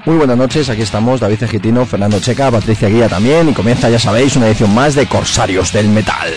Muy buenas noches, aquí estamos, David Egitino, Fernando Checa, Patricia Guía también, y comienza, ya sabéis, una edición más de Corsarios del Metal.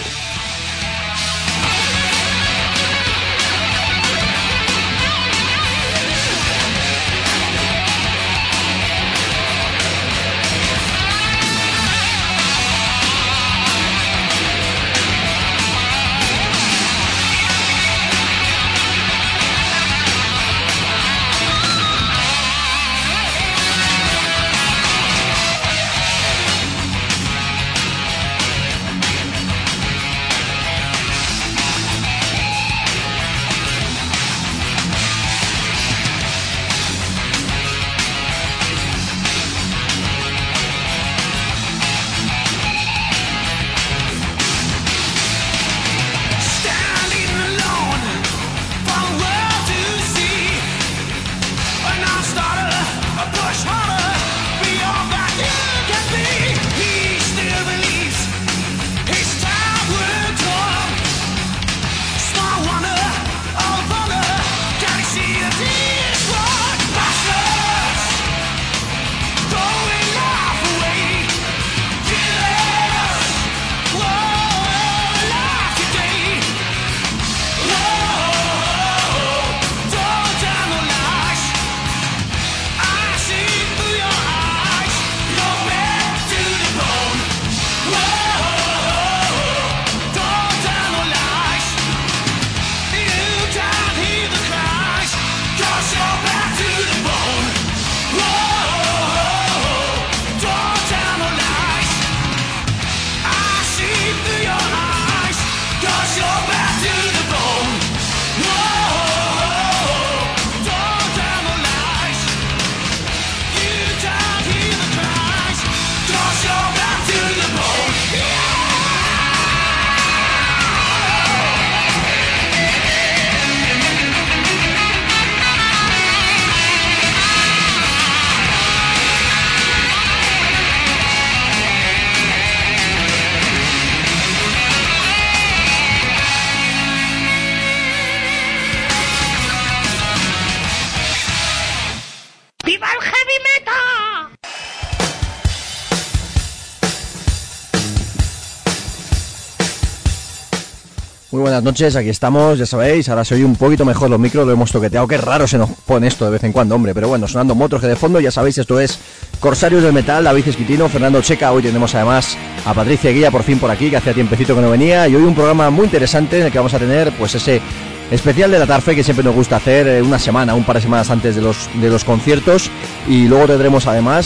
Buenas noches, aquí estamos, ya sabéis, ahora se oye un poquito mejor los micros, lo hemos toqueteado, qué raro se nos pone esto de vez en cuando, hombre, pero bueno, sonando Motorhead de fondo, ya sabéis, esto es Corsarios del Metal, David Esquitino, Fernando Checa, hoy tenemos además a Patricia Guía por fin por aquí, que hacía tiempecito que no venía, y hoy un programa muy interesante en el que vamos a tener, pues ese especial de la Tarfe que siempre nos gusta hacer una semana, un par de semanas antes de los conciertos, y luego tendremos además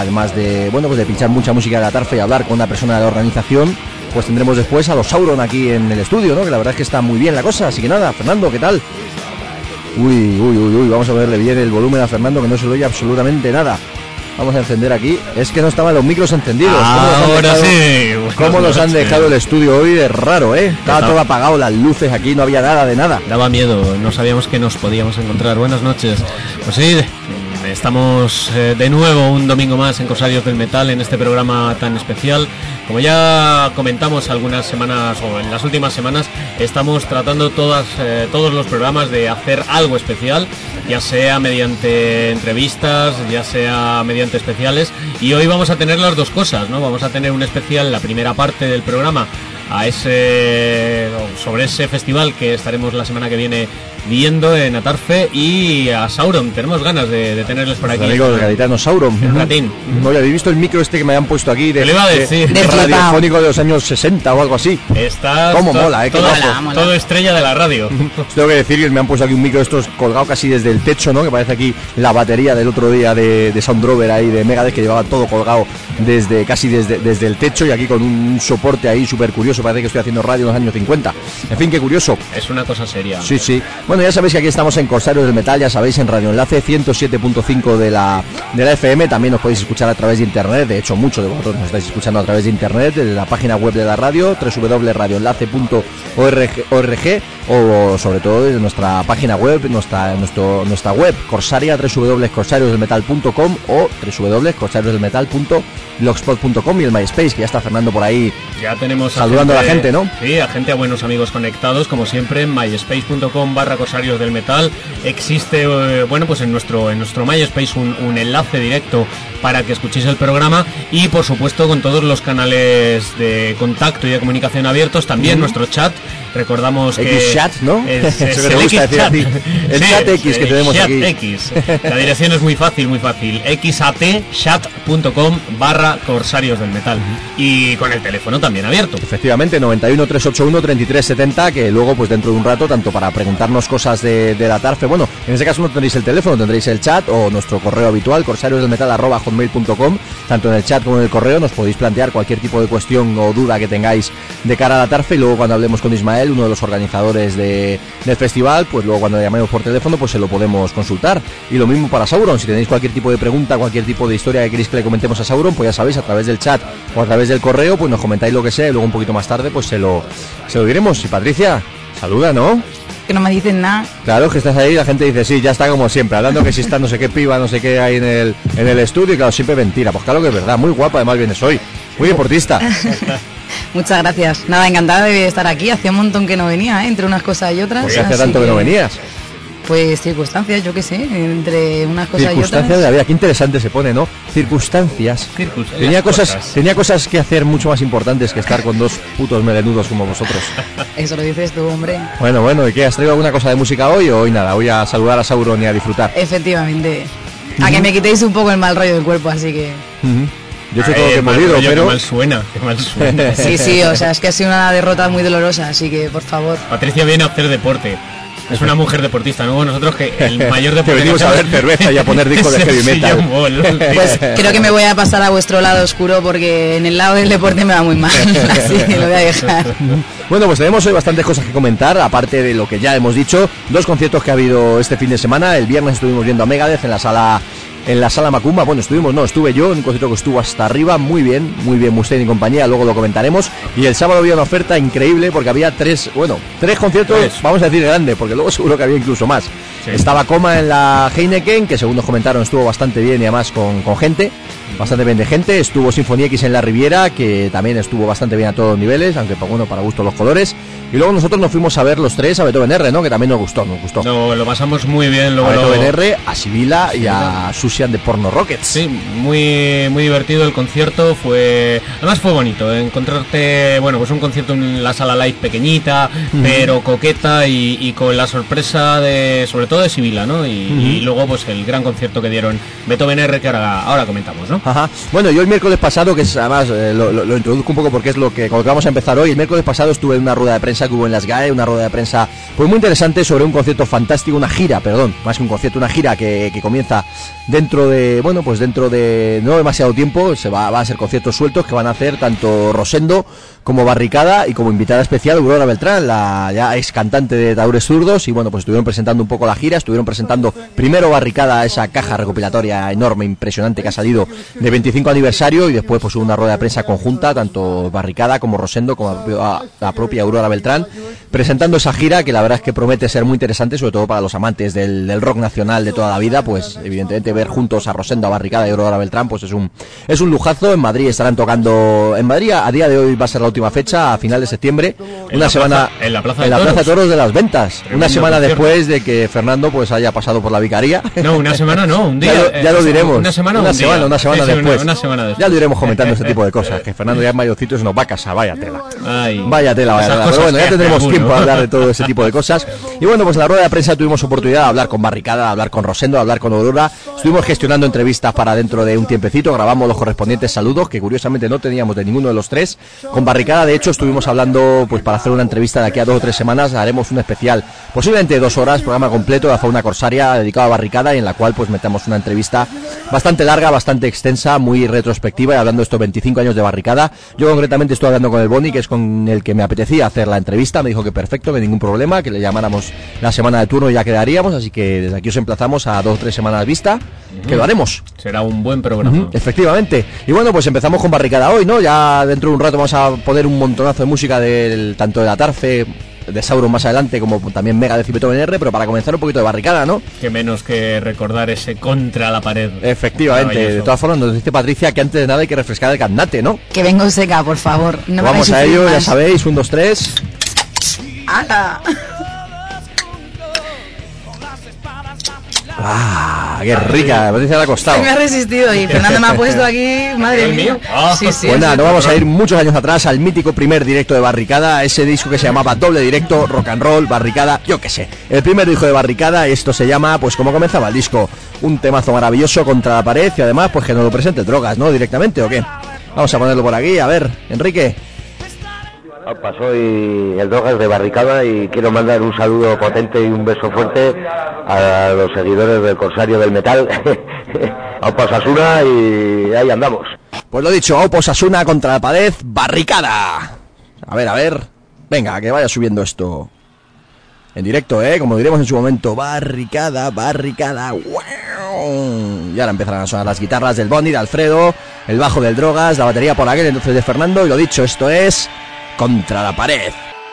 de, bueno, pues de pinchar mucha música de la Tarfe y hablar con una persona de la organización, pues tendremos después a los Sauron aquí en el estudio, ¿no? Que la verdad es que está muy bien la cosa, así que nada, Fernando, ¿qué tal? Uy, vamos a verle bien el volumen a Fernando, que no se le oye absolutamente nada. Vamos a encender aquí, es que no estaban los micros encendidos. Ahora sí. ¿Cómo nos han dejado el estudio hoy? Es raro, ¿eh? Estaba todo apagado, las luces aquí, no había nada de nada. Daba miedo, no sabíamos que nos podíamos encontrar. Buenas noches. Pues sí, estamos de nuevo un domingo más en Corsarios del Metal, en este programa tan especial. Como ya comentamos algunas semanas, o en las últimas semanas, estamos tratando todos los programas de hacer algo especial, ya sea mediante entrevistas, ya sea mediante especiales, y hoy vamos a tener las dos cosas, ¿no? Vamos a tener un especial, la primera parte del programa, sobre ese festival que estaremos la semana que viene viendo en Atarfe, y a Sauron. Tenemos ganas de tenerles por aquí. Amigos gaditanos, Sauron. El ratín. No, ya habéis visto el micro este que me han puesto aquí de radiofónico de los años 60 o algo así. ¿Cómo mola, mola. Todo estrella de la radio. Tengo que decir que me han puesto aquí un micro estos colgado casi desde el techo, ¿no? Que parece aquí la batería del otro día de Sound Rover ahí de Megadeth, que llevaba todo colgado desde el techo, y aquí con un soporte ahí súper curioso. Parece que estoy haciendo radio en los años 50. En fin, qué curioso. Es una cosa seria. Sí. Bueno, ya sabéis que aquí estamos en Corsarios del Metal, ya sabéis, en Radio Enlace 107.5 de la FM. También os podéis escuchar a través de internet. De hecho, muchos de vosotros nos estáis escuchando a través de internet, de la página web de la radio, www.radioenlace.org, o sobre todo desde nuestra página web, nuestra web Corsaria, www.corsariosdelmetal.com o www.corsariosdelmetal.blogspot.com, y el MySpace, que ya está Fernando por ahí. Ya tenemos saludando saludando a la gente, ¿no? Sí, a gente, a buenos amigos conectados, como siempre, en myspace.com/Corsarios del Metal. Existe, pues en nuestro MySpace un enlace directo para que escuchéis el programa y, por supuesto, con todos los canales de contacto y de comunicación abiertos, también nuestro chat. Recordamos que... X-Chat, ¿no? Es el X-Chat. El chat X que tenemos chat aquí. X. La dirección es muy fácil, xatchat.com/Corsarios del Metal. Y con el teléfono también abierto. Efectivamente, 91 381 3370, que luego, pues dentro de un rato, tanto para preguntarnos cosas de la Tarfe, bueno, en ese caso no tendréis el teléfono, tendréis el chat o nuestro correo habitual, corsariosdelmetal@hotmail.com. Tanto en el chat como en el correo nos podéis plantear cualquier tipo de cuestión o duda que tengáis de cara a la Tarfe, y luego cuando hablemos con Ismael, uno de los organizadores del festival, pues luego cuando le llamemos por teléfono, pues se lo podemos consultar. Y lo mismo para Sauron, si tenéis cualquier tipo de pregunta, cualquier tipo de historia que queréis que le comentemos a Sauron, pues ya sabéis, a través del chat o a través del correo, pues nos comentáis lo que sea y luego un poquito más tarde pues se lo diremos. Y Patricia, saluda, ¿no? Que no me dicen nada. Claro, que estás ahí, la gente dice, sí, ya está como siempre, hablando que si está no sé qué piba, no sé qué hay en el estudio, y claro, siempre mentira. Pues claro que es verdad, muy guapa además vienes hoy, muy deportista. Muchas gracias. Nada, encantada de estar aquí. Hacía un montón que no venía, entre unas cosas y otras. ¿Por qué hace tanto que no venías? Pues circunstancias, yo qué sé, entre unas cosas y otras. Circunstancias de la vida, qué interesante se pone, ¿no? Circunstancias. Tenía cosas que hacer mucho más importantes que estar con dos putos melenudos como vosotros. Eso lo dices tú, hombre. Bueno, ¿y qué? ¿Has traído alguna cosa de música hoy o hoy nada? Voy a saludar a Sauron y a disfrutar. Efectivamente. A que me quitéis un poco el mal rollo del cuerpo, así que... Yo sé todo lo que he podido, pero... Qué mal suena. Sí, o sea, es que ha sido una derrota muy dolorosa, así que, por favor. Patricia viene a hacer deporte. Es una mujer deportista, ¿no? Nosotros que el mayor deporte... Que venimos a ver cerveza y a poner discos de heavy metal. Pues creo que me voy a pasar a vuestro lado oscuro porque en el lado del deporte me va muy mal, así que lo voy a dejar. Bueno, pues tenemos hoy bastantes cosas que comentar, aparte de lo que ya hemos dicho. 2 conciertos que ha habido este fin de semana. El viernes estuvimos viendo a Megadeth en la sala Macumba. Bueno, estuve yo en un concierto que estuvo hasta arriba, muy bien, Mustaine y compañía, luego lo comentaremos. Y el sábado había una oferta increíble porque había 3 conciertos, vamos a decir grande, porque luego seguro que había incluso más. Sí. Estaba Coma en la Heineken, que según nos comentaron estuvo bastante bien y además con gente, bastante bien de gente. Estuvo Sinfonía X en la Riviera, que también estuvo bastante bien a todos los niveles, aunque para gusto los colores. Y luego nosotros nos fuimos a ver los 3 a Beethoven R, ¿no? Que también nos gustó. No, lo pasamos muy bien. Luego a Beethoven R, a Sibila y a Susian de Porno Rockets. Sí, muy divertido el concierto. Además fue bonito encontrarte, pues un concierto en la sala live pequeñita, pero coqueta y con la sorpresa sobre todo de Sibila, ¿no? Y luego pues el gran concierto que dieron Beethoven R, que ahora comentamos, ¿no? Ajá. Bueno, yo el miércoles pasado, que es además lo introduzco un poco porque es con lo que vamos a empezar hoy. El miércoles pasado estuve en una rueda de prensa que hubo en las GAE, una rueda de prensa pues muy interesante sobre un concierto fantástico, una gira que comienza dentro de no demasiado tiempo. Va a ser conciertos sueltos que van a hacer tanto Rosendo como Barricada y como invitada especial Aurora Beltrán, la ya ex cantante de Taures Zurdos. Y pues estuvieron presentando un poco la gira, estuvieron presentando primero Barricada, esa caja recopilatoria enorme, impresionante que ha salido de 25 aniversario, y después pues hubo una rueda de prensa conjunta, tanto Barricada como Rosendo como la propia Aurora Beltrán, presentando esa gira que la verdad es que promete ser muy interesante, sobre todo para los amantes del rock nacional de toda la vida. Pues evidentemente ver juntos a Rosendo, a Barricada y a Aurora Beltrán pues es un lujazo. En Madrid estarán tocando, a día de hoy va a ser la última fecha, a final de septiembre, en la Plaza de Toros de las Ventas. Tremendo, una semana después de que Fernando pues haya pasado por la vicaría. No, una semana no, un día. Ya lo diremos. Una semana después. Una semana después. Ya lo iremos comentando este tipo de cosas, que Fernando ya es mayorcito y se nos va a casar, vaya tela. Vaya tela. Pero bueno, ya tendremos tiempo para hablar de todo ese tipo de cosas. Y pues en la rueda de prensa tuvimos oportunidad de hablar con Barricada, de hablar con Rosendo, de hablar con Aurora. Estuvimos gestionando entrevistas para dentro de un tiempecito, grabamos los correspondientes saludos, que curiosamente no teníamos de ninguno de los 3. Con Barricada, de hecho, estuvimos hablando pues para hacer una entrevista de aquí a 2 o 3 semanas. Haremos un especial, posiblemente 2 horas, programa completo de la fauna corsaria dedicado a Barricada, y en la cual pues metemos una entrevista bastante larga, bastante extensa, muy retrospectiva, y hablando de estos 25 años de Barricada. Yo concretamente estoy hablando con el Boni, que es con el que me apetecía hacer la entrevista. Me dijo que perfecto, que ningún problema, que le llamáramos la semana de turno y ya quedaríamos, así que desde aquí os emplazamos a 2 o 3 semanas vista, que lo haremos. Será un buen programa. Efectivamente. Y pues empezamos con Barricada hoy, ¿no? Ya dentro de un rato vamos a poner un montonazo de música tanto de la Tarfe, de Sauron más adelante, como también Megadeth y Beethoven R, pero para comenzar un poquito de Barricada, ¿no? Que menos que recordar ese contra la pared. Efectivamente, de todas formas nos dice Patricia que antes de nada hay que refrescar el candate, ¿no? Que vengo seca, por favor. No vamos a ello, ya sabéis, 1, 2, 3. ¡Hala! ¡Ah! ¡Qué rica! Patricia le ha costado. Se me ha resistido y Fernando me ha puesto aquí, madre mía. Sí, pues nada, nos vamos a ir muchos años atrás al mítico primer directo de Barricada, ese disco que se llamaba Doble Directo, Rock and Roll, Barricada, yo qué sé. El primer disco de Barricada, esto se llama, pues como comenzaba el disco, un temazo maravilloso contra la pared y además, pues que nos lo presente Drogas, ¿no? Directamente, ¿o qué? Vamos a ponerlo por aquí, a ver, Enrique. Opa, soy el Drogas de Barricada y quiero mandar un saludo potente y un beso fuerte a los seguidores del Corsario del Metal, Opa Osasuna, y ahí andamos. Pues lo dicho, Opa Osasuna contra la pared, Barricada. A ver, venga, que vaya subiendo esto en directo, como diremos en su momento, Barricada, ¡wow! Y ahora empezarán a sonar las guitarras del Bondi, de Alfredo, el bajo del Drogas, la batería por aquel entonces de Fernando, y lo dicho, esto es Contra la pared.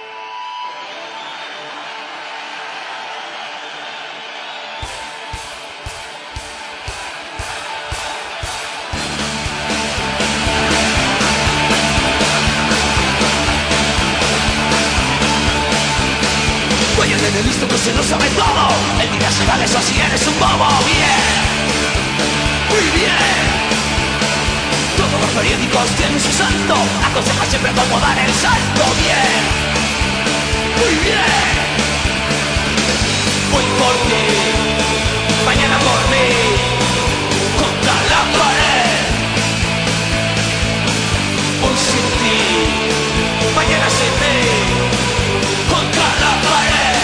Oye, nene, listo que se lo sabe todo. El día se vale, eso si eres un bobo. Bien, muy bien. Todos los periódicos tienen su santo, aconseja siempre cómo dar el salto. Bien, muy bien. Hoy por ti, mañana por mí, contra la pared. Hoy sin ti, mañana sin mí, contra la pared.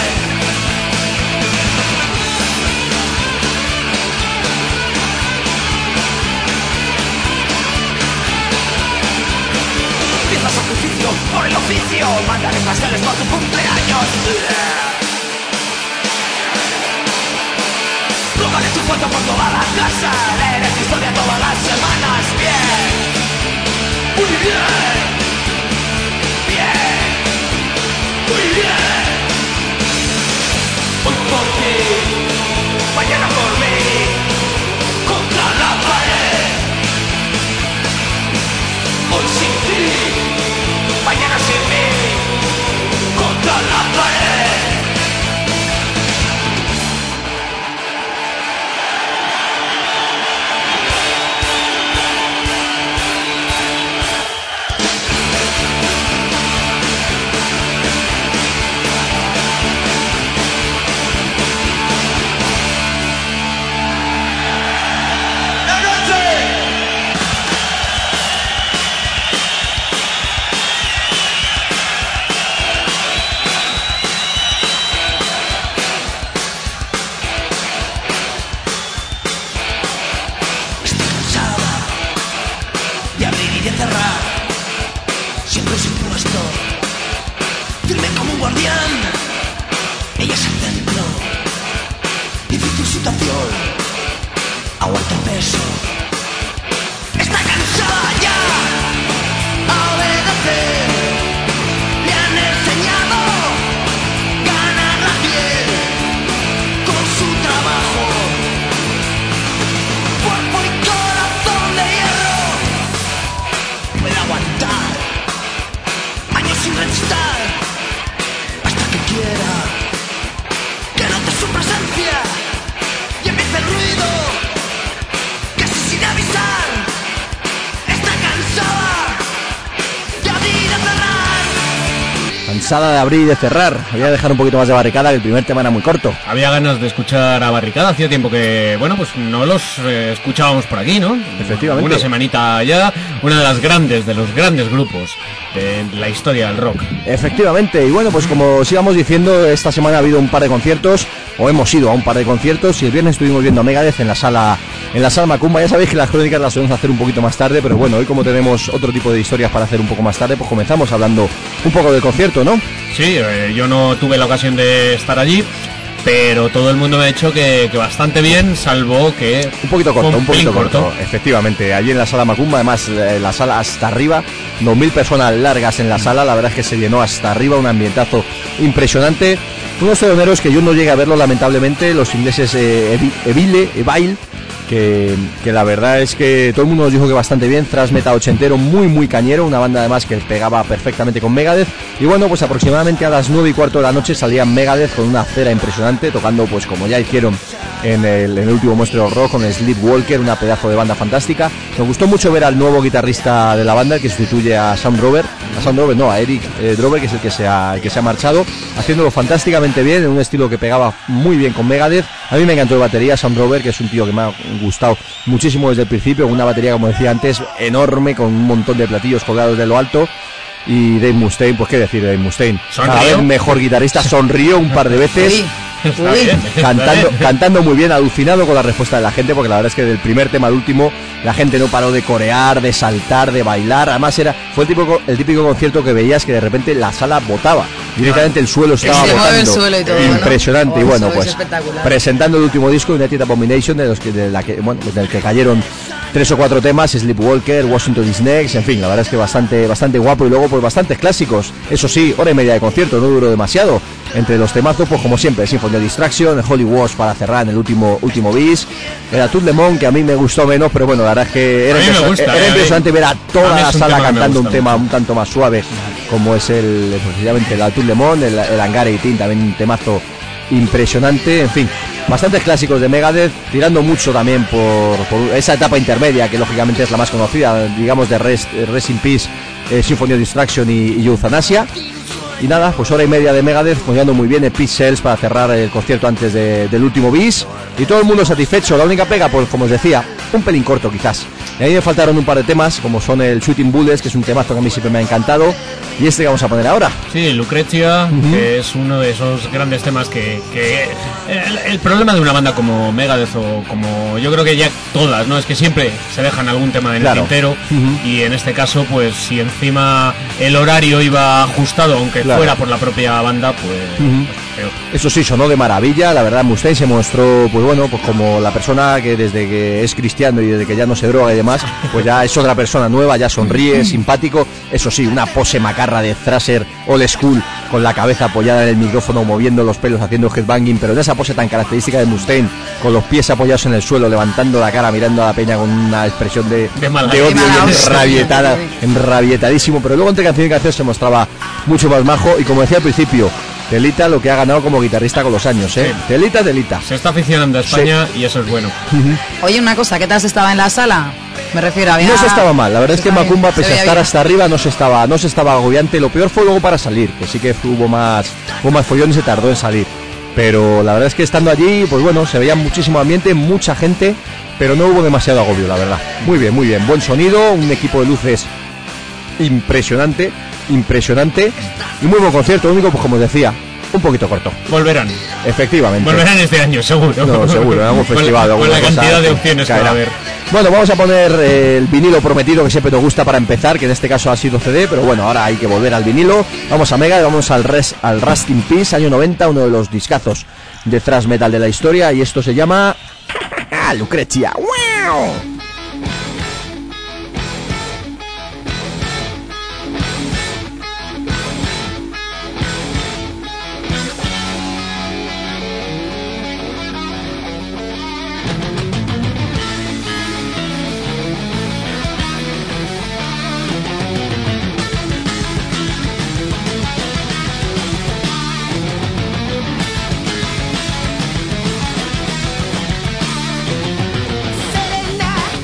Empieza sacrificio por el oficio, mandaré pasteles por tu cumpleaños. Robaré tu foto por toda la casa, leeré tu historia todas las semanas. Bien, muy bien, bien, muy bien. Hoy por ti, mañana por mí, contra la pared. Hoy sin ti, mañana sin mí, contra la pared. Aguanta el peso. Está cansada ya a obedecer. Le han enseñado ganar la piel con su trabajo. Cuerpo y corazón de hierro. Puede aguantar años sin resistar hasta que quiera que note su presencia y empiece el ruido. Cansada de abrir y de cerrar. Había que dejar un poquito más de Barricada, que el primer tema era muy corto. Había ganas de escuchar a Barricada, hacía tiempo que, bueno, pues no los escuchábamos por aquí, ¿no? Efectivamente. Una semanita ya, una de las grandes, de los grandes grupos de la historia del rock. Efectivamente, y bueno, pues como os íbamos diciendo, esta semana ha habido un par de conciertos, o hemos ido a un par de conciertos, y el viernes estuvimos viendo a Megadeth en la sala Macumba. Ya sabéis que las crónicas las podemos hacer un poquito más tarde, pero bueno, hoy como tenemos otro tipo de historias para hacer un poco más tarde, pues comenzamos hablando un poco del concierto, ¿no? Sí, yo no tuve la ocasión de estar allí, pero todo el mundo me ha dicho que bastante bien, salvo que un poquito corto, fue un poquito pelín corto, efectivamente. Allí en la sala Macumba, además la sala hasta arriba, 2000 personas largas en la sala, la verdad es que se llenó hasta arriba, un ambientazo impresionante. Unos teloneros que yo no llegué a verlo lamentablemente, los ingleses Evile, que la verdad es que todo el mundo nos dijo que bastante bien, thrash metal ochentero, muy cañero, una banda además que pegaba perfectamente con Megadeth. Y bueno, pues aproximadamente a las 9:15 de la noche salía Megadeth con una cera impresionante, tocando pues como ya hicieron en el último Monstruo Rock con Sleepwalker, una pedazo de banda fantástica. Nos gustó mucho ver al nuevo guitarrista de la banda, que sustituye a Eric Drover, que es el que se ha marchado, haciéndolo fantásticamente bien, en un estilo que pegaba muy bien con Megadeth. A mí me encantó de batería Sam Drover, que es un tío que me ha gustado muchísimo desde el principio, con una batería, como decía antes, enorme, con un montón de platillos colgados de lo alto. Y Dave Mustaine, pues qué decir de Dave Mustaine, cada vez mejor guitarrista, sonrió un par de veces. Cantando muy bien, alucinado con la respuesta de la gente, porque la verdad es que del primer tema al último la gente no paró de corear, de saltar, de bailar. Además fue el típico concierto que veías que de repente la sala botaba, directamente el suelo estaba botando, impresionante, ¿no? Y bueno, pues presentando el último disco, United Abomination, del que cayeron 3 o 4 temas, Sleepwalker, Washington is Next, en fin, la verdad es que bastante guapo. Y luego pues bastantes clásicos, eso sí, hora y media de concierto, no duró demasiado. Entre los temazos, pues como siempre, Symphony of Distraction, el Holy Wars para cerrar en el último bis, el Atout Le Monde, que a mí me gustó menos, pero bueno, la verdad es que era impresionante ver a toda la sala cantando un tema un tanto más suave, como es precisamente el Atout Le Monde, el Hangar 18, también un temazo impresionante. En fin, bastantes clásicos de Megadeth, tirando mucho también por esa etapa intermedia, que lógicamente es la más conocida, digamos, de Rest in Peace, Symphony of Distraction y Euthanasia. Y nada, pues hora y media de Megadeth, poniendo muy bien el Peace Cells para cerrar el concierto antes del último bis. Y todo el mundo satisfecho. La única pega, pues como os decía, un pelín corto quizás. Y ahí me faltaron un par de temas, como son el Shooting Bullets, que es un temazo que a mí siempre me ha encantado, y este que vamos a poner ahora. Sí, Lucretia, que es uno de esos grandes temas que el problema de una banda como Megadeth, o como yo creo que ya todas, ¿no? Es que siempre se dejan algún tema en el tintero, y en este caso, pues si encima el horario iba ajustado, aunque fuera por la propia banda, pues peor. Eso sí, sonó de maravilla, la verdad. Mustaine se mostró, pues bueno, pues como la persona que desde que es cristiano y desde que ya no se droga y demás, pues ya es otra persona nueva, ya sonríe, simpático. Eso sí, una pose macarra de thrasher old school, con la cabeza apoyada en el micrófono, moviendo los pelos, haciendo headbanging, pero en esa pose tan característica de Mustaine, con los pies apoyados en el suelo, levantando la cara, mirando a la peña con una expresión de odio y enrabietadísimo, pero luego entre canción y canción se mostraba mucho más majo, y como decía al principio, telita lo que ha ganado como guitarrista con los años, ¿eh? Sí. Telita. Se está aficionando a España, y eso es bueno. Oye, una cosa, ¿qué tal se estaba en la sala? Me refiero a... No se estaba mal, la verdad es que Macumba, pese a estar hasta arriba, no se estaba agobiante. Lo peor fue luego para salir, que sí que hubo más follón y se tardó en salir. Pero la verdad es que estando allí, pues bueno, se veía muchísimo ambiente, mucha gente, pero no hubo demasiado agobio, la verdad. Muy bien, buen sonido, un equipo de luces impresionante, y muy buen concierto. Lo único, pues como os decía, un poquito corto. Volverán. Efectivamente. Volverán este año, seguro. No, seguro, en algún festival. Con la cantidad de opciones que va a haber. Bueno, vamos a poner el vinilo prometido, que siempre nos gusta para empezar, que en este caso ha sido CD, pero bueno, ahora hay que volver al vinilo. Vamos a Mega, vamos al Rust in Peace, año 90, uno de los discazos de thrash metal de la historia, y esto se llama Lucretia. ¡Wow! Selena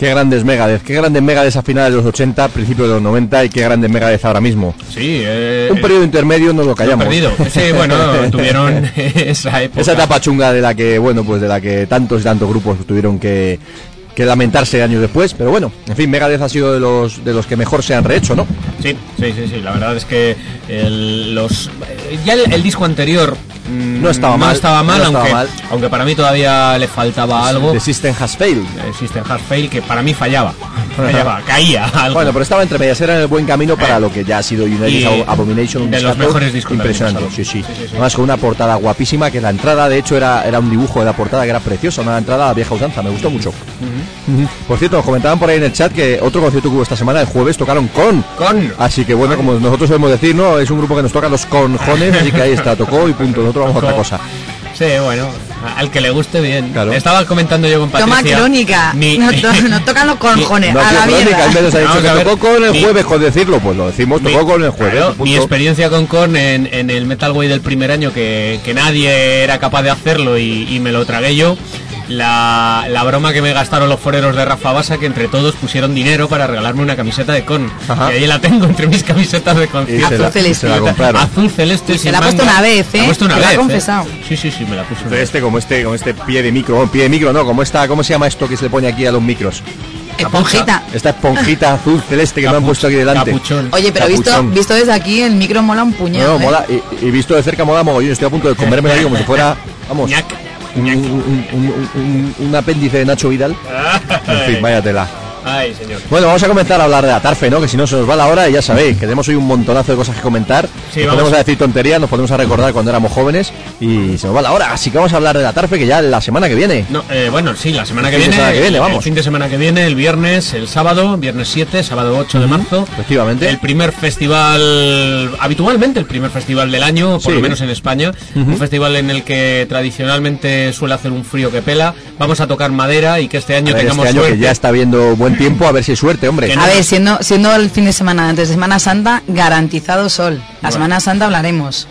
Qué grandes Megadeth a finales de los 80, principios de los 90 y qué grandes Megadeth ahora mismo. Sí, un periodo intermedio no lo callamos. Sí, bueno, tuvieron esa época. Esa etapa chunga de la que tantos y tantos grupos tuvieron que lamentarse años después, pero bueno, en fin, Megadeth ha sido de los que mejor se han rehecho, ¿no? Sí, la verdad es que el disco anterior no estaba mal, aunque para mí todavía le faltaba algo. The System Has Failed. System Has Failed, que para mí fallaba, caía algo. Bueno, pero estaba entre medias, era en el buen camino para lo que ya ha sido United Abomination, de los mejores discos impresionante, sí. Además con una portada guapísima, que la entrada de hecho era un dibujo de la portada que era preciosa, una entrada a la vieja usanza, me gustó mucho. Por cierto, nos comentaban por ahí en el chat que otro concierto que hubo esta semana, el jueves, tocaron con. Así que bueno, como nosotros solemos decir, ¿no? Es un grupo que nos toca los conjones, así que ahí está, tocó y punto. Nosotros vamos a otra cosa. Sí, bueno, al que le guste bien. Claro. Estaba comentando yo con Patricia. Toma crónica. Nos tocan los conjones. A la mierda. Al menos ha dicho que tocó con el jueves, con decirlo, pues lo decimos, tocó con el jueves. Claro, mi experiencia con Korn en el Metal Way del primer año, que nadie era capaz de hacerlo y me lo tragué yo. La broma que me gastaron los foreros de Rafa Basa, que entre todos pusieron dinero para regalarme una camiseta de Korn. Y ahí la tengo entre mis camisetas de concierto. Azul celeste. Azul celeste. Se la ha puesto una vez, ¿eh? La ha confesado. Sí, me la puso una vez. Como este pie de micro, no, como esta, ¿cómo se llama esto que se le pone aquí a los micros? Esponjita. Esta esponjita azul celeste que me han puesto aquí delante. Capuchón. Oye, pero visto desde aquí, el micro mola un puñado. No, mola, y visto de cerca mola mogollón. Estoy a punto de comerme ahí como si fuera, vamos, un apéndice de Nacho Vidal. En fin, vaya tela. Ay, señor. Bueno, vamos a comenzar a hablar de Atarfe, ¿no? Que si no se nos va la hora y ya sabéis, que tenemos hoy un montonazo de cosas que comentar. Sí, nos ponemos a decir tonterías, nos ponemos a recordar cuando éramos jóvenes y se nos va la hora. Así que vamos a hablar de Atarfe, que ya la semana que viene. No, bueno, sí, la semana que viene. Vamos. El fin de semana que viene, el viernes, el sábado, viernes 7, sábado 8 de marzo. Efectivamente. El primer festival, habitualmente el primer festival del año, por lo menos en España. Un festival en el que tradicionalmente suele hacer un frío que pela. Vamos a tocar madera y que este año tengamos suerte. Que ya está viendo buen tiempo, a ver si hay suerte, hombre. A ver, siendo el fin de semana antes de Semana Santa, garantizado sol. La Semana Santa hablaremos.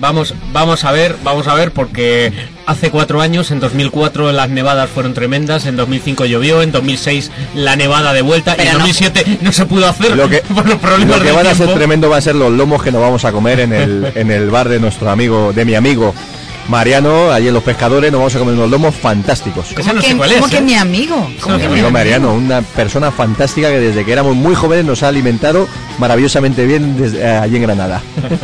Vamos a ver, porque hace 4 años, en 2004 las nevadas fueron tremendas, en 2005 llovió, en 2006 la nevada de vuelta, y en 2007 no se pudo hacer por los problemas lo que van a ser tremendo va a ser los lomos que nos vamos a comer en el bar de mi amigo Mariano, allí en Los Pescadores, nos vamos a comer unos lomos fantásticos. ¿Cómo que mi amigo? Mi amigo Mariano, una persona fantástica que desde que éramos muy jóvenes nos ha alimentado maravillosamente bien allí en Granada.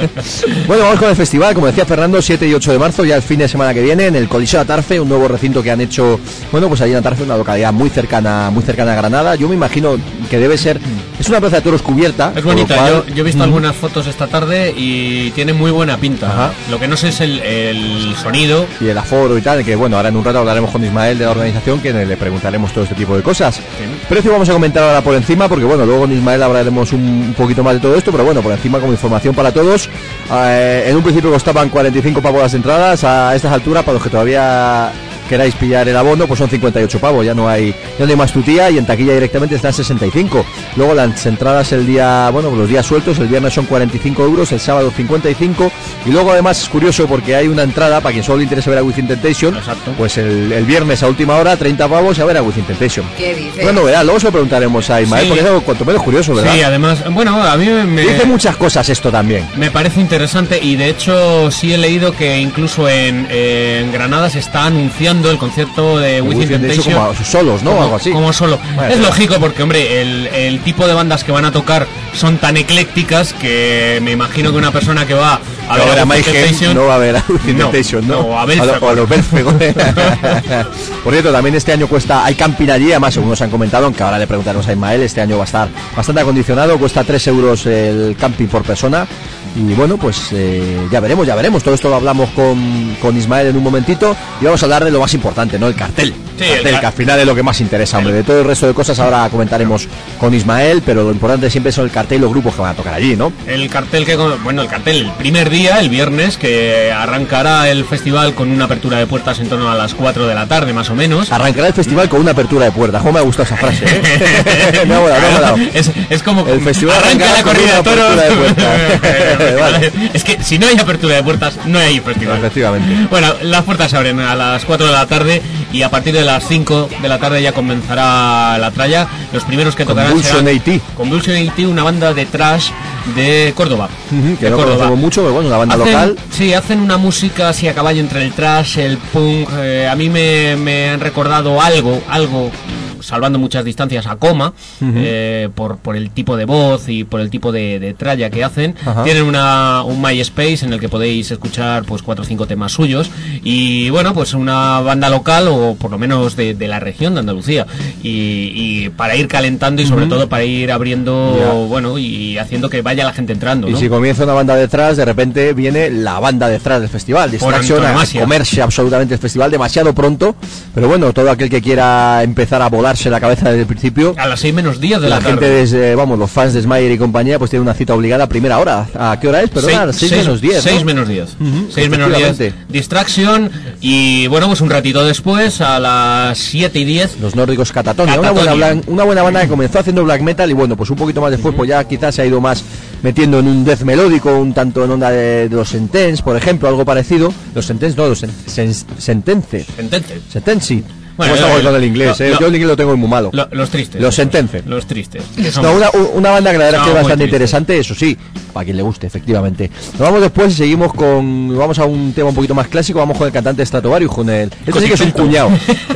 Bueno, vamos con el festival, como decía Fernando, 7 y 8 de marzo, ya el fin de semana que viene, en el Coliseo de Atarfe, un nuevo recinto que han hecho, bueno, pues allí en Atarfe, una localidad muy cercana a Granada. Yo me imagino que debe ser, es una plaza de toros cubierta. Es bonita, yo he visto algunas fotos esta tarde y tiene muy buena pinta. Ajá. Lo que no sé es el sonido y el aforo y tal, que bueno, ahora en un rato hablaremos con Ismael de la organización, que le preguntaremos todo este tipo de cosas. Precio vamos a comentar ahora por encima, porque bueno, luego con Ismael hablaremos un poquito más de todo esto, pero bueno, por encima como información para todos. En un principio costaban 45 pavos las entradas, a estas alturas, para los que todavía queráis pillar el abono, pues son 58 pavos, ya no hay más tutía, y en taquilla directamente están 65. Luego las entradas los días sueltos, el viernes son 45 euros, el sábado 55, y luego además es curioso porque hay una entrada para quien solo le interese ver a Within Temptation. Exacto. Pues el viernes a última hora 30 pavos a ver a Within Temptation. ¿Qué dices? Una novedad, luego se lo preguntaremos a Ismael, porque es algo cuanto menos curioso, ¿verdad? Sí, además, bueno, a mí me dice muchas cosas esto también. Me parece interesante, y de hecho sí he leído que incluso en Granada se está anunciando el concierto de Within Temptation como solos, ¿no? Algo así. Como solo. Bueno, es lógico porque, hombre, el tipo de bandas que van a tocar son tan eclécticas que me imagino que una persona que va a ver a Within Temptation no va a ver a Within Temptation, ¿no? O a los Belfegor. Por cierto, también este año hay camping allí, además según nos han comentado, aunque ahora le preguntaremos a Ismael, este año va a estar bastante acondicionado, cuesta 3 euros el camping por persona. Y bueno, pues ya veremos. Todo esto lo hablamos con Ismael en un momentito. Y vamos a hablar de lo más importante, ¿no? El cartel. Sí, que al final es lo que más interesa, hombre. De todo el resto de cosas ahora comentaremos con Ismael, pero lo importante siempre son el cartel y los grupos que van a tocar allí, ¿no? El cartel, el primer día, el viernes, que arrancará el festival con una apertura de puertas en torno a las 4 de la tarde, más o menos. Arrancará el festival con una apertura de puertas. ¿Cómo me ha gustado esa frase? Me ha molado. Es como el festival arranca la corrida de toros. Vale. Es que si no hay apertura de puertas, no hay festival. Efectivamente. Bueno, las puertas se abren a las 4 de la tarde, y a partir de las 5 de la tarde ya comenzará la tralla. Los primeros que tocarán Convulsion serán AT. Convulsion AT, una banda de thrash de Córdoba. Que no conocemos mucho, pero bueno, una banda local. Sí, hacen una música así a caballo entre el thrash, el punk. A mí me han recordado algo, salvando muchas distancias, a Coma, por el tipo de voz y por el tipo de tralla que hacen. Ajá. Tienen un MySpace en el que podéis escuchar pues 4 o 5 temas suyos, y bueno, pues una banda local, o por lo menos de la región de Andalucía, y para ir calentando y sobre todo para ir abriendo, bueno, y haciendo que vaya la gente entrando, ¿no? Y si comienza una banda detrás, de repente viene la banda detrás del festival. Distraction, a comerse absolutamente el festival demasiado pronto, pero bueno, todo aquel que quiera empezar a volarse la cabeza desde el principio, a las 6 menos 10 de la tarde. Gente desde, los fans de Smayer y compañía, pues tiene una cita obligada a primera hora. ¿A qué hora es? Perdona, a las 6 menos 10. 6 menos 10. 6 menos 10. Distraction, y bueno, pues un ratito después, a las 7 y 10, los nórdicos Catatonia. Una buena banda que comenzó haciendo black metal, y bueno, pues un poquito más después, pues ya quizás se ha ido más metiendo en un death melódico, un tanto en onda de los Sentence, por ejemplo, algo parecido. Los Sentence, no, los Sentence. Bueno, estamos con el inglés, yo el inglés lo tengo muy malo. Los tristes. Los Sentence. Los tristes. No, una banda que la verdad es que es bastante interesante, eso sí, para quien le guste, efectivamente. Nos vamos después y seguimos vamos a un tema un poquito más clásico, vamos con el cantante Stratovarius, con el... Este sí que es un cuñado,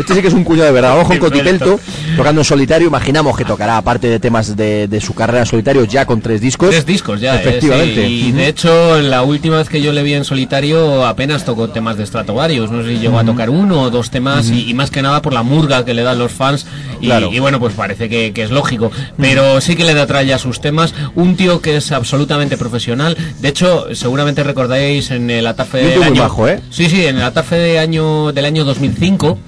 de verdad. Vamos con Cotipelto, tocando en solitario. Imaginamos que tocará, aparte de temas de su carrera en solitario, ya con 3 discos. 3 discos ya, efectivamente. Sí. Y de hecho, la última vez que yo le vi en solitario apenas tocó temas de Stratovarius. No sé si llegó a tocar 1 o 2 temas, y más que nada por la murga que le dan los fans, y bueno, pues parece que es lógico, pero sí que le da tralla a sus temas. Un tío que es absolutamente profesional. De hecho, seguramente recordáis en el Atafe del año... Majo, Sí, en el Atafe del año 2005,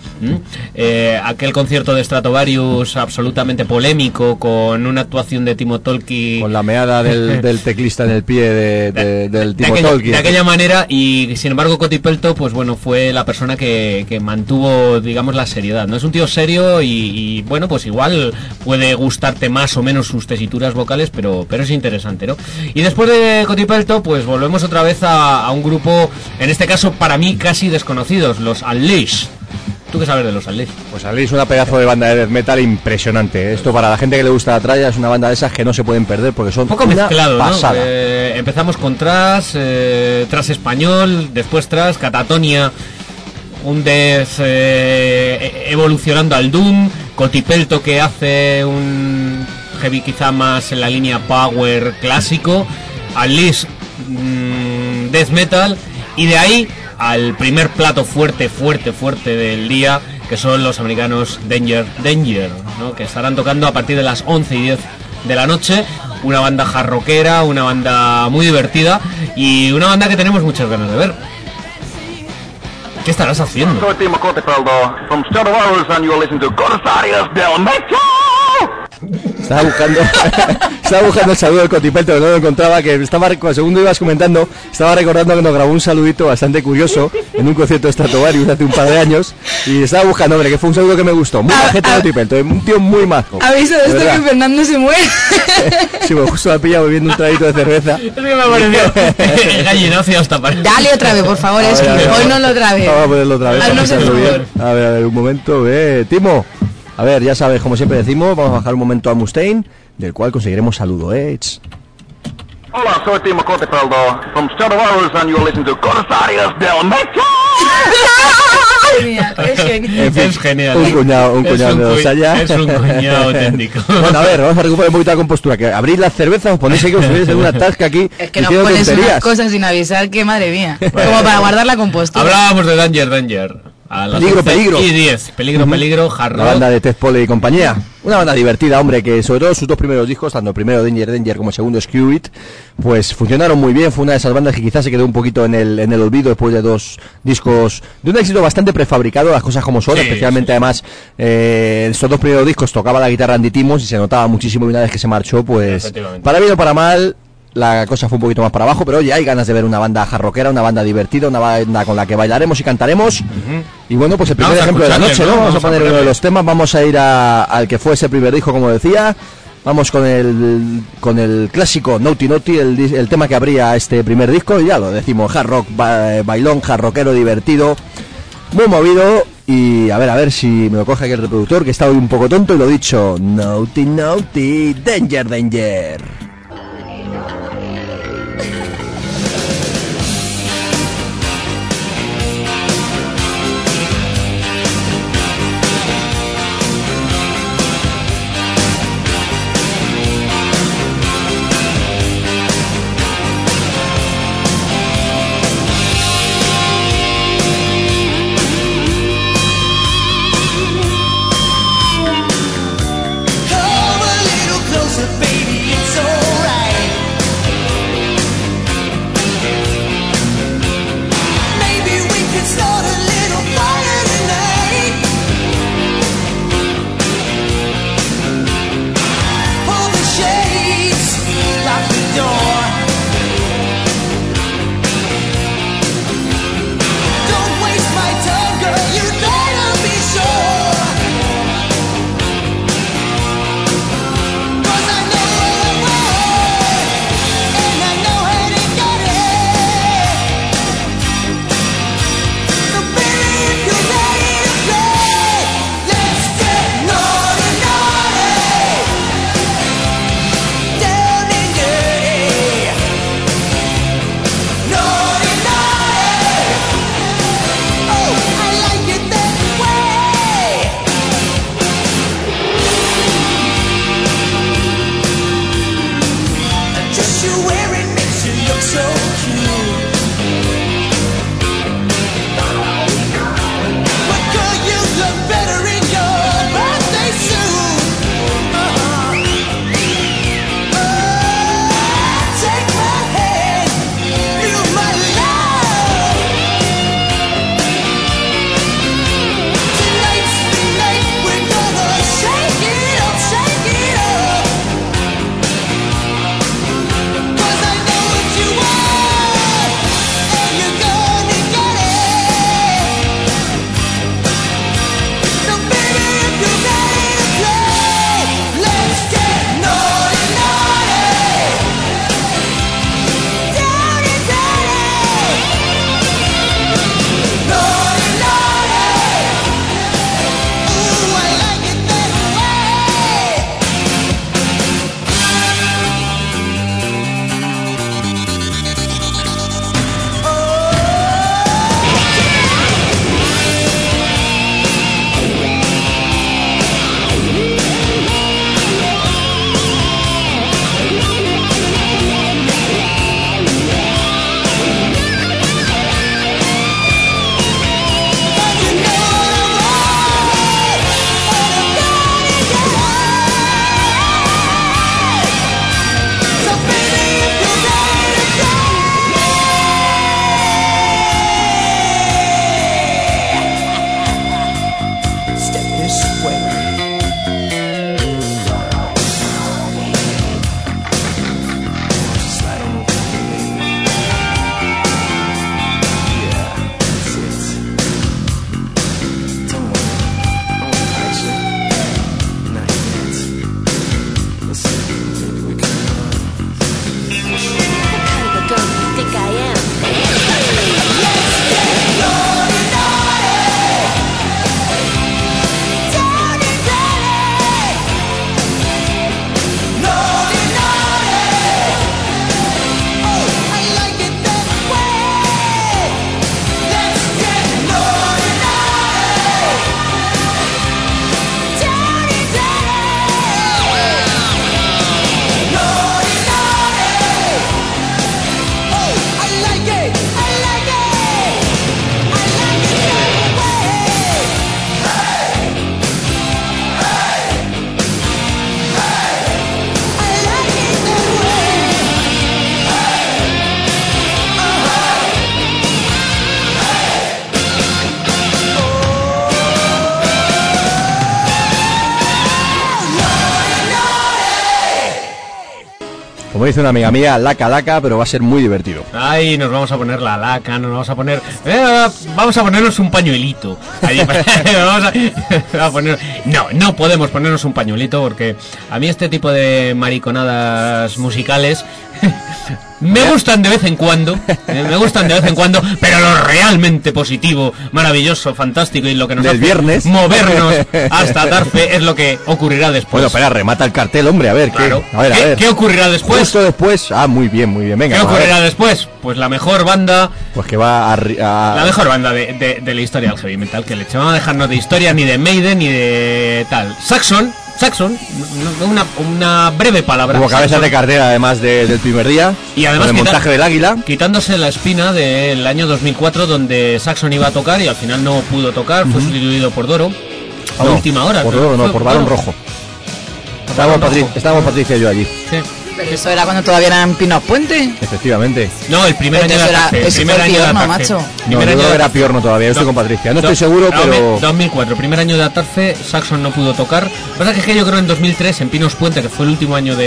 aquel concierto de Stratovarius absolutamente polémico, con una actuación de Timo Tolkki, con la meada del teclista en el pie del Timo Tolkki. De aquella manera, y sin embargo Cotipelto, pues bueno, fue la persona que mantuvo, digamos, la seriedad, ¿no? Es un tío serio, y bueno, pues igual puede gustarte más o menos sus tesituras vocales, pero es interesante, ¿no? Y después de Cotipelto, pues volvemos otra vez a un grupo, en este caso para mí casi desconocidos, los Unleashed. ¿Tú qué sabes de los Unleashed? Pues Unleashed es una pedazo de banda de death metal impresionante. Esto, para la gente que le gusta la tralla, es una banda de esas que no se pueden perder, porque son un poco una mezclado, pasada, ¿no? Empezamos con thrash español, después thrash, Catatonia, un death evolucionando al doom, Cotipelto que hace un heavy quizá más en la línea power clásico, Unleashed death metal, y de ahí al primer plato fuerte del día, que son los americanos Danger, ¿no? Que estarán tocando a partir de las 11 y 10 de la noche. Una banda hardrockera, una banda muy divertida, y una banda que tenemos muchas ganas de ver. ¿Qué estarás haciendo? Soy Timo Cotipelto from Stratovarius, and you are listening to Corsarios del Metal. Estaba buscando el saludo de Cotipelto, que no lo encontraba, que segundo ibas comentando, estaba recordando que nos grabó un saludito bastante curioso en un concierto de Stratovarius hace un par de años, y estaba buscando, hombre, que fue un saludo que me gustó, muy majete Cotipelto, un tío muy majo. Aviso de esto que Fernando se muere. Sí, pues justo la pilla bebiendo un traguito de cerveza. Es que me pareció el gallinazo hasta para... Dale otra vez, por favor, es que hoy no lo otra vez. Vamos a ponerlo otra vez. A ver, un momento, Timo. A ver, ya sabes, como siempre decimos, vamos a bajar un momento a Mustaine, del cual conseguiremos saludo, Hola, soy Timo Cotipelto from Stratovarius, and you are listening to Corsarios del Metal. Es genial. Un cuñado de los allá. Es un cuñado auténtico. Bueno, a ver, vamos a recuperar un poquito la compostura. Que abrís las cervezas, os ponéis ahí que os subís en una tasca aquí. Es que nos pones unas cosas sin avisar, que madre mía. Como para guardar la compostura. Hablábamos de Danger. Peligro. Y 10. Peligro, hard rock. La banda de Tez Pole y compañía. Una banda divertida, hombre, que sobre todo sus 2 primeros discos, tanto el primero Danger como el segundo Screw It, pues funcionaron muy bien. Fue una de esas bandas que quizás se quedó un poquito en el olvido después de 2 discos de un éxito bastante prefabricado, las cosas como son, especialmente además estos 2 primeros discos tocaba la guitarra Andy Timmons y se notaba muchísimo, y una vez que se marchó, pues para bien o para mal, la cosa fue un poquito más para abajo, pero oye, hay ganas de ver una banda jarroquera, una banda divertida, una banda con la que bailaremos y cantaremos. Y bueno, pues el primer ejemplo de la noche, ¿no? Vamos a poner uno de los temas, vamos a ir al que fue ese primer disco, como decía. Vamos con el clásico Naughty Naughty, el tema que abría este primer disco, y ya lo decimos, hard rock, bailón, hard rockero divertido, muy movido, Y a ver si me lo coge aquí el reproductor, que está hoy un poco tonto y lo dicho. Naughty, naughty, danger, danger. Como dice una amiga mía, laca, pero va a ser muy divertido. Ay, nos vamos a poner la laca, nos vamos a poner... vamos a ponernos un pañuelito. Ahí, vamos a poner... No podemos ponernos un pañuelito porque a mí este tipo de mariconadas musicales Me gustan de vez en cuando, pero lo realmente positivo, maravilloso, fantástico y lo que nos del hace viernes movernos hasta Tarfe es lo que ocurrirá después. Bueno, espera, remata el cartel, hombre, a ver, claro. A ver. ¿Qué ocurrirá después? Justo después, muy bien, venga. ¿Qué ocurrirá después? Pues la mejor banda... Pues que va a... La mejor banda de la historia del heavy metal, que le echamos a dejarnos de historia ni de Maiden ni de tal. Saxon, una breve palabra. Como cabeza Saxon, de cartera, además del primer día. y además con el montaje del águila. quitándose la espina del año 2004, donde Saxon iba a tocar y al final no pudo tocar, fue sustituido por Doro a última hora. Por Doro, no, por Balón Rojo. Estábamos Patricia y yo allí. Sí. Pero eso era cuando todavía eran Pinos Puente. Efectivamente. No, el primer año de Entonces Atarfe. ese fue Piorno, macho. No, yo creo que era Piorno todavía, yo estoy con Patricia. No estoy seguro, pero... 2004, primer año de Atarfe, Saxon no pudo tocar. Lo que pasa es que yo creo en 2003, en Pinos Puente, que fue el último año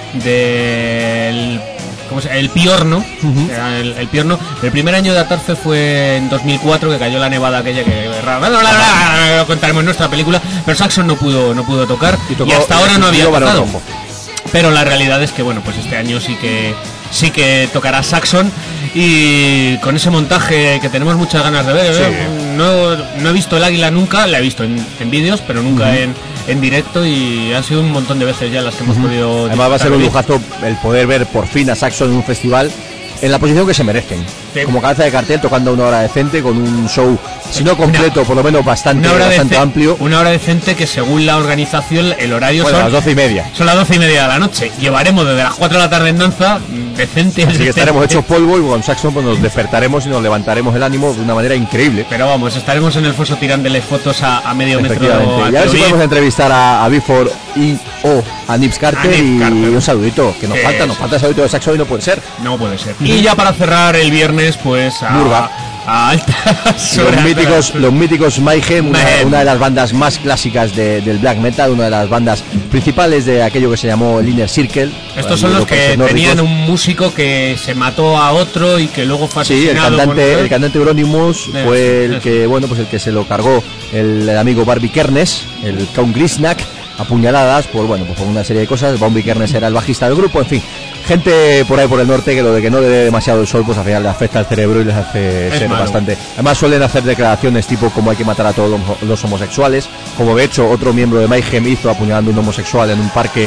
el Piorno, era el Piorno. El primer año de Atarfe fue en 2004, que cayó la nevada aquella que lo contaremos en nuestra película, pero Saxon no pudo tocar y hasta ahora no había tocado. Pero la realidad es que bueno, pues este año sí que tocará Saxon, y con ese montaje que tenemos muchas ganas de ver. Sí. No he visto el águila nunca, la he visto en vídeos, pero nunca en directo, y han sido un montón de veces ya las que hemos podido. Además va a ser un lujazo el poder ver por fin a Saxon en un festival en la posición que se merecen. Sí. Como cabeza de cartel, tocando una hora decente, con un show, si no completo, por lo menos bastante amplio. Una hora decente que según la organización el horario Bueno, son las 12:30. Son las 12:30 de la noche. Llevaremos desde las 4 de la tarde en danza, decente. Así que estaremos hechos polvo, y con Saxon pues nos despertaremos y nos levantaremos el ánimo de una manera increíble. Pero vamos, estaremos en el foso tirándole fotos a medio metro. Y a ver si podemos entrevistar a Before y a Nips Carter, y un saludito, que nos falta el saludito de Saxon y no puede ser. No puede ser. Y ya para cerrar el viernes, pues Murga. A altas horas. Los míticos Mayhem, una de las bandas más clásicas del black metal, una de las bandas principales de aquello que se llamó el Inner Circle. Estos son los que tenían un músico que se mató a otro y que luego fue asesinado. Sí, el cantante Euronymous fue el que se lo cargó el amigo Barbie Kernes, el Count Grisnack, a puñaladas por una serie de cosas. Barbie Kernes era el bajista del grupo, en fin. Gente por ahí por el norte que lo de que no le dé demasiado el sol, pues al final le afecta al cerebro y les hace ser bastante. Además suelen hacer declaraciones tipo como hay que matar a todos los homosexuales, como de hecho otro miembro de Mayhem hizo, apuñalando a un homosexual en un parque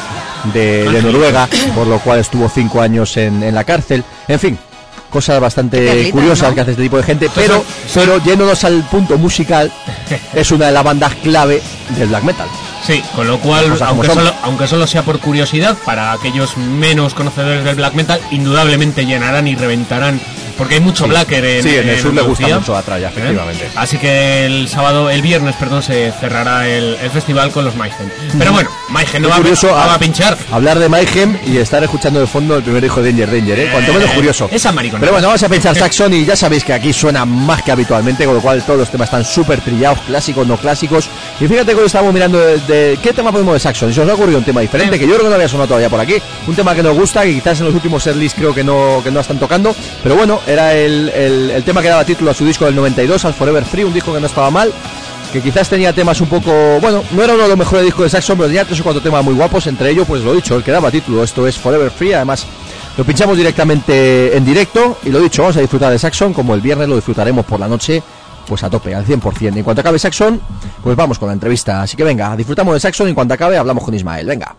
de Noruega, por lo cual estuvo 5 años en la cárcel. En fin, cosas bastante curiosas, ¿no?, que hace este tipo de gente, pero yéndonos al punto musical, es una de las bandas clave del black metal. Sí, con lo cual, aunque solo sea por curiosidad, para aquellos menos conocedores del black metal, indudablemente llenarán y reventarán, porque hay mucho blacker en el sur le gusta Andalucía, mucho la tralla, efectivamente. Así que el viernes, se cerrará el festival con los Mayhem. Pero bueno, Mayhem no va a pinchar. Hablar de Mayhem y estar escuchando de fondo el primer hijo de Danger, cuanto menos curioso. Esa maricona. Pero bueno, vamos a pinchar Saxon, y ya sabéis que aquí suena más que habitualmente, con lo cual todos los temas están súper trillados, clásicos, no clásicos. Y fíjate que hoy estamos mirando de qué tema podemos de Saxon, y se os ha ocurrido un tema diferente, que yo creo que no había sonado todavía por aquí, un tema que nos gusta, que quizás en los últimos setlists creo que no están tocando, pero bueno, era el tema que daba título a su disco del 92, al Forever Free, un disco que no estaba mal, que quizás tenía temas un poco, no era uno de los mejores discos de Saxon, pero tenía 3 o 4 temas muy guapos, entre ellos, pues lo dicho, el que daba título, esto es Forever Free. Además lo pinchamos directamente en directo, y lo dicho, vamos a disfrutar de Saxon, como el viernes lo disfrutaremos por la noche, pues a tope, al 100%. En cuanto acabe Saxon, pues vamos con la entrevista, así que venga, disfrutamos de Saxon, y en cuanto acabe hablamos con Ismael, venga.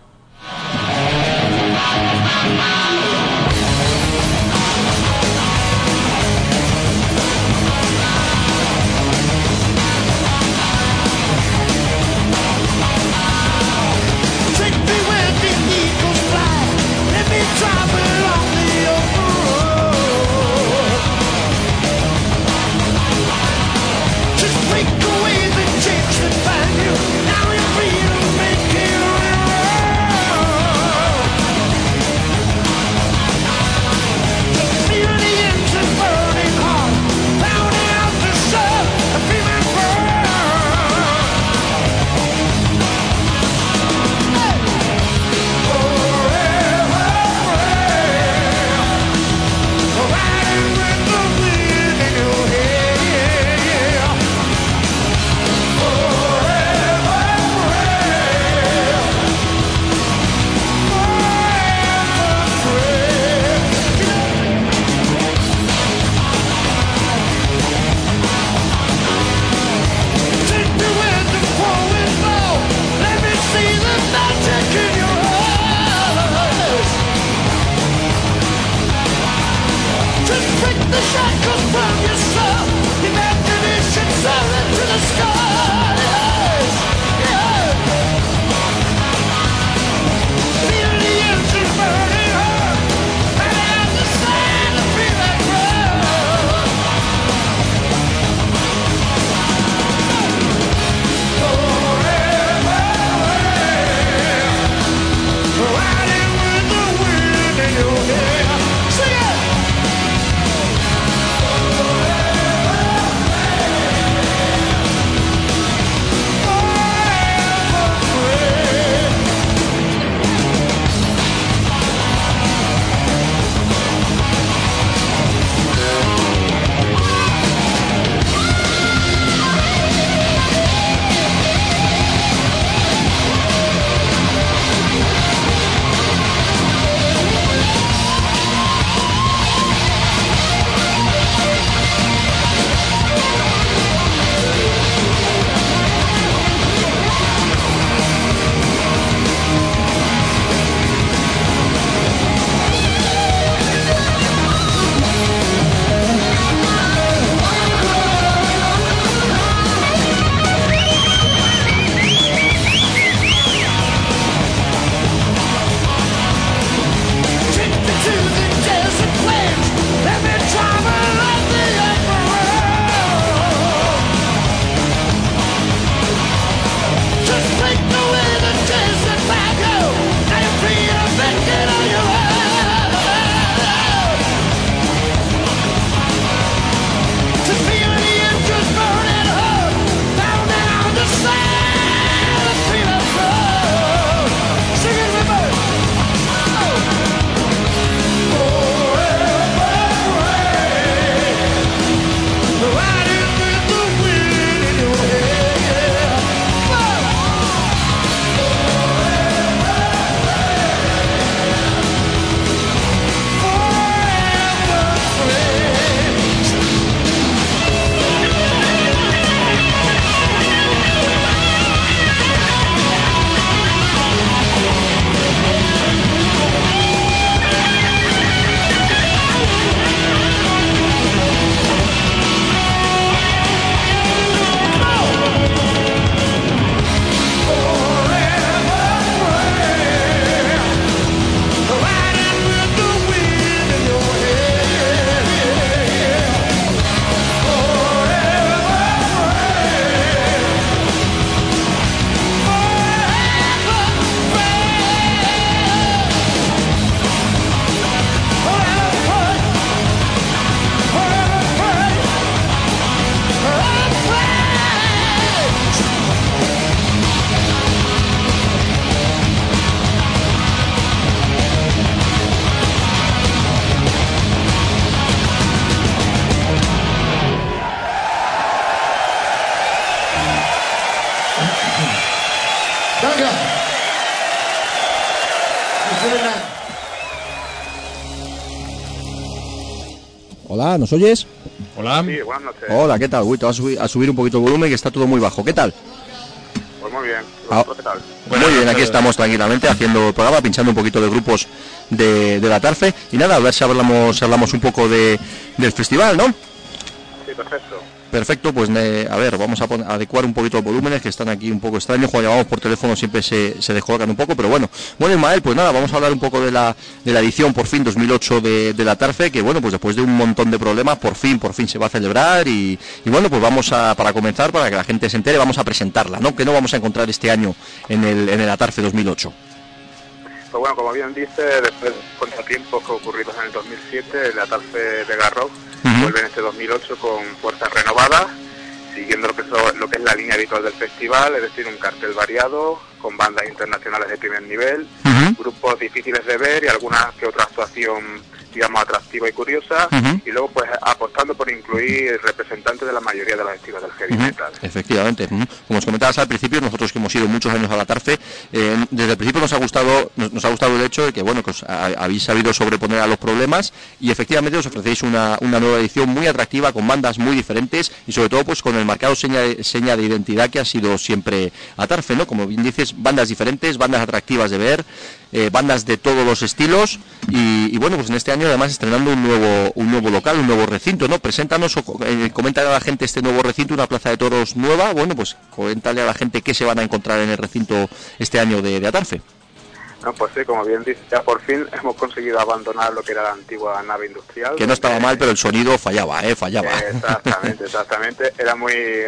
Now you're free to make it right. Hola, ¿nos oyes? Hola. Sí, buenas noches. Hola, ¿qué tal? Uy, te vas a subir un poquito el volumen, que está todo muy bajo. ¿Qué tal? Pues muy bien. ¿Qué tal? Muy bien, aquí estamos tranquilamente haciendo el programa, pinchando un poquito de grupos de la Tarfe. Y nada, a ver si hablamos un poco del festival, ¿no? Sí, perfecto. Perfecto, pues a ver, vamos a adecuar un poquito los volúmenes, que están aquí un poco extraños. Cuando llamamos por teléfono siempre se descolocan un poco, pero bueno. Bueno, Ismael, pues nada, vamos a hablar un poco de la edición por fin 2008 de la Tarfe, que bueno, pues después de un montón de problemas, por fin se va a celebrar y bueno, pues para comenzar, para que la gente se entere, vamos a presentarla, ¿no? Que no vamos a encontrar este año en el Atarfe 2008. Pues bueno, como bien dice, después de contratiempos que ocurridos en el 2007, la Tarfe de Garrof vuelve en este 2008 con fuerzas renovadas, siguiendo lo que es la línea habitual del festival, es decir, un cartel variado, con bandas internacionales de primer nivel, grupos difíciles de ver y alguna que otra actuación, digamos, atractiva y curiosa, y luego pues apostando por incluir representantes de la mayoría de los estilos del heavy metal. Efectivamente, como os comentabas al principio, nosotros que hemos ido muchos años a la Tarfe, desde el principio nos ha gustado el hecho de que bueno, que habéis sabido sobreponer a los problemas y efectivamente os ofrecéis una nueva edición muy atractiva, con bandas muy diferentes y sobre todo pues con el marcado seña de identidad que ha sido siempre a Tarfe, ¿no? Como bien dices, bandas diferentes, bandas atractivas de ver, bandas de todos los estilos y bueno, pues en este año además estrenando un nuevo local, un nuevo recinto, ¿no? Preséntanos, coméntale a la gente este nuevo recinto, una plaza de toros nueva. Bueno, pues coméntale a la gente qué se van a encontrar en el recinto este año de Atarfe. No, pues sí, como bien dice, ya por fin hemos conseguido abandonar lo que era la antigua nave industrial. Que no estaba mal, pero el sonido fallaba. Exactamente, era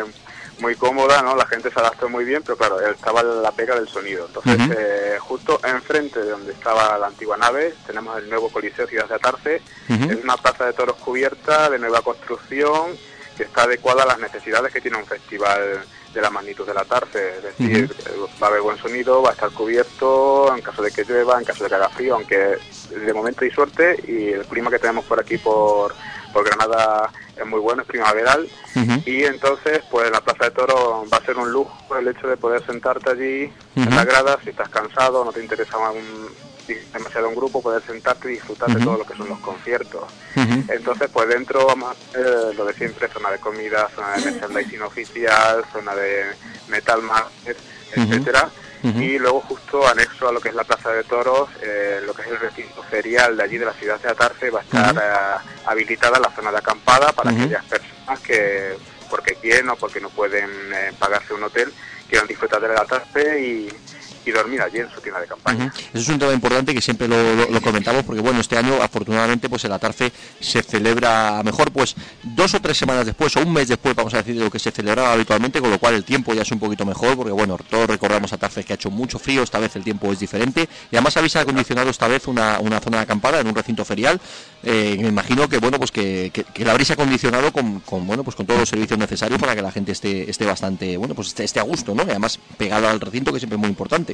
muy cómoda, ¿no? La gente se adaptó muy bien, pero claro, estaba la pega del sonido. Entonces, justo enfrente de donde estaba la antigua nave, tenemos el nuevo Coliseo Ciudad de Atarfe. Es una plaza de toros cubierta, de nueva construcción, que está adecuada a las necesidades que tiene un festival de la magnitud de la Tarfe. Es decir, va a haber buen sonido, va a estar cubierto en caso de que llueva, en caso de que haga frío, aunque de momento hay suerte y el clima que tenemos por aquí por Granada es muy bueno, es primaveral, y entonces pues la plaza de toros va a ser un lujo el hecho de poder sentarte allí en la grada, si estás cansado, no te interesa demasiado un grupo, poder sentarte y disfrutar de todo lo que son los conciertos. Entonces pues dentro vamos a hacer lo de siempre, zona de comida, zona de merchandising oficial, zona de metal market, etcétera. Y luego justo anexo a lo que es la plaza de toros, lo que es el recinto ferial de allí de la ciudad de Atarfe, va a estar habilitada la zona de acampada para aquellas personas que porque quieren o porque no pueden pagarse un hotel, quieran disfrutar de la Atarfe y dormir allí en su tienda de campaña. Eso es un tema importante que siempre lo comentamos, porque bueno, este año afortunadamente pues el Atarfe se celebra mejor pues 2 o 3 semanas después o un mes después, vamos a decir, de lo que se celebraba habitualmente, con lo cual el tiempo ya es un poquito mejor, porque bueno, todos recordamos Atarfe que ha hecho mucho frío, esta vez el tiempo es diferente y además habéis acondicionado esta vez una zona de acampada en un recinto ferial. Me imagino que bueno, pues que la habréis acondicionado con bueno, pues con todos los servicios necesarios para que la gente esté bastante, bueno, pues esté a gusto, ¿no? Y además pegado al recinto, que siempre es muy importante.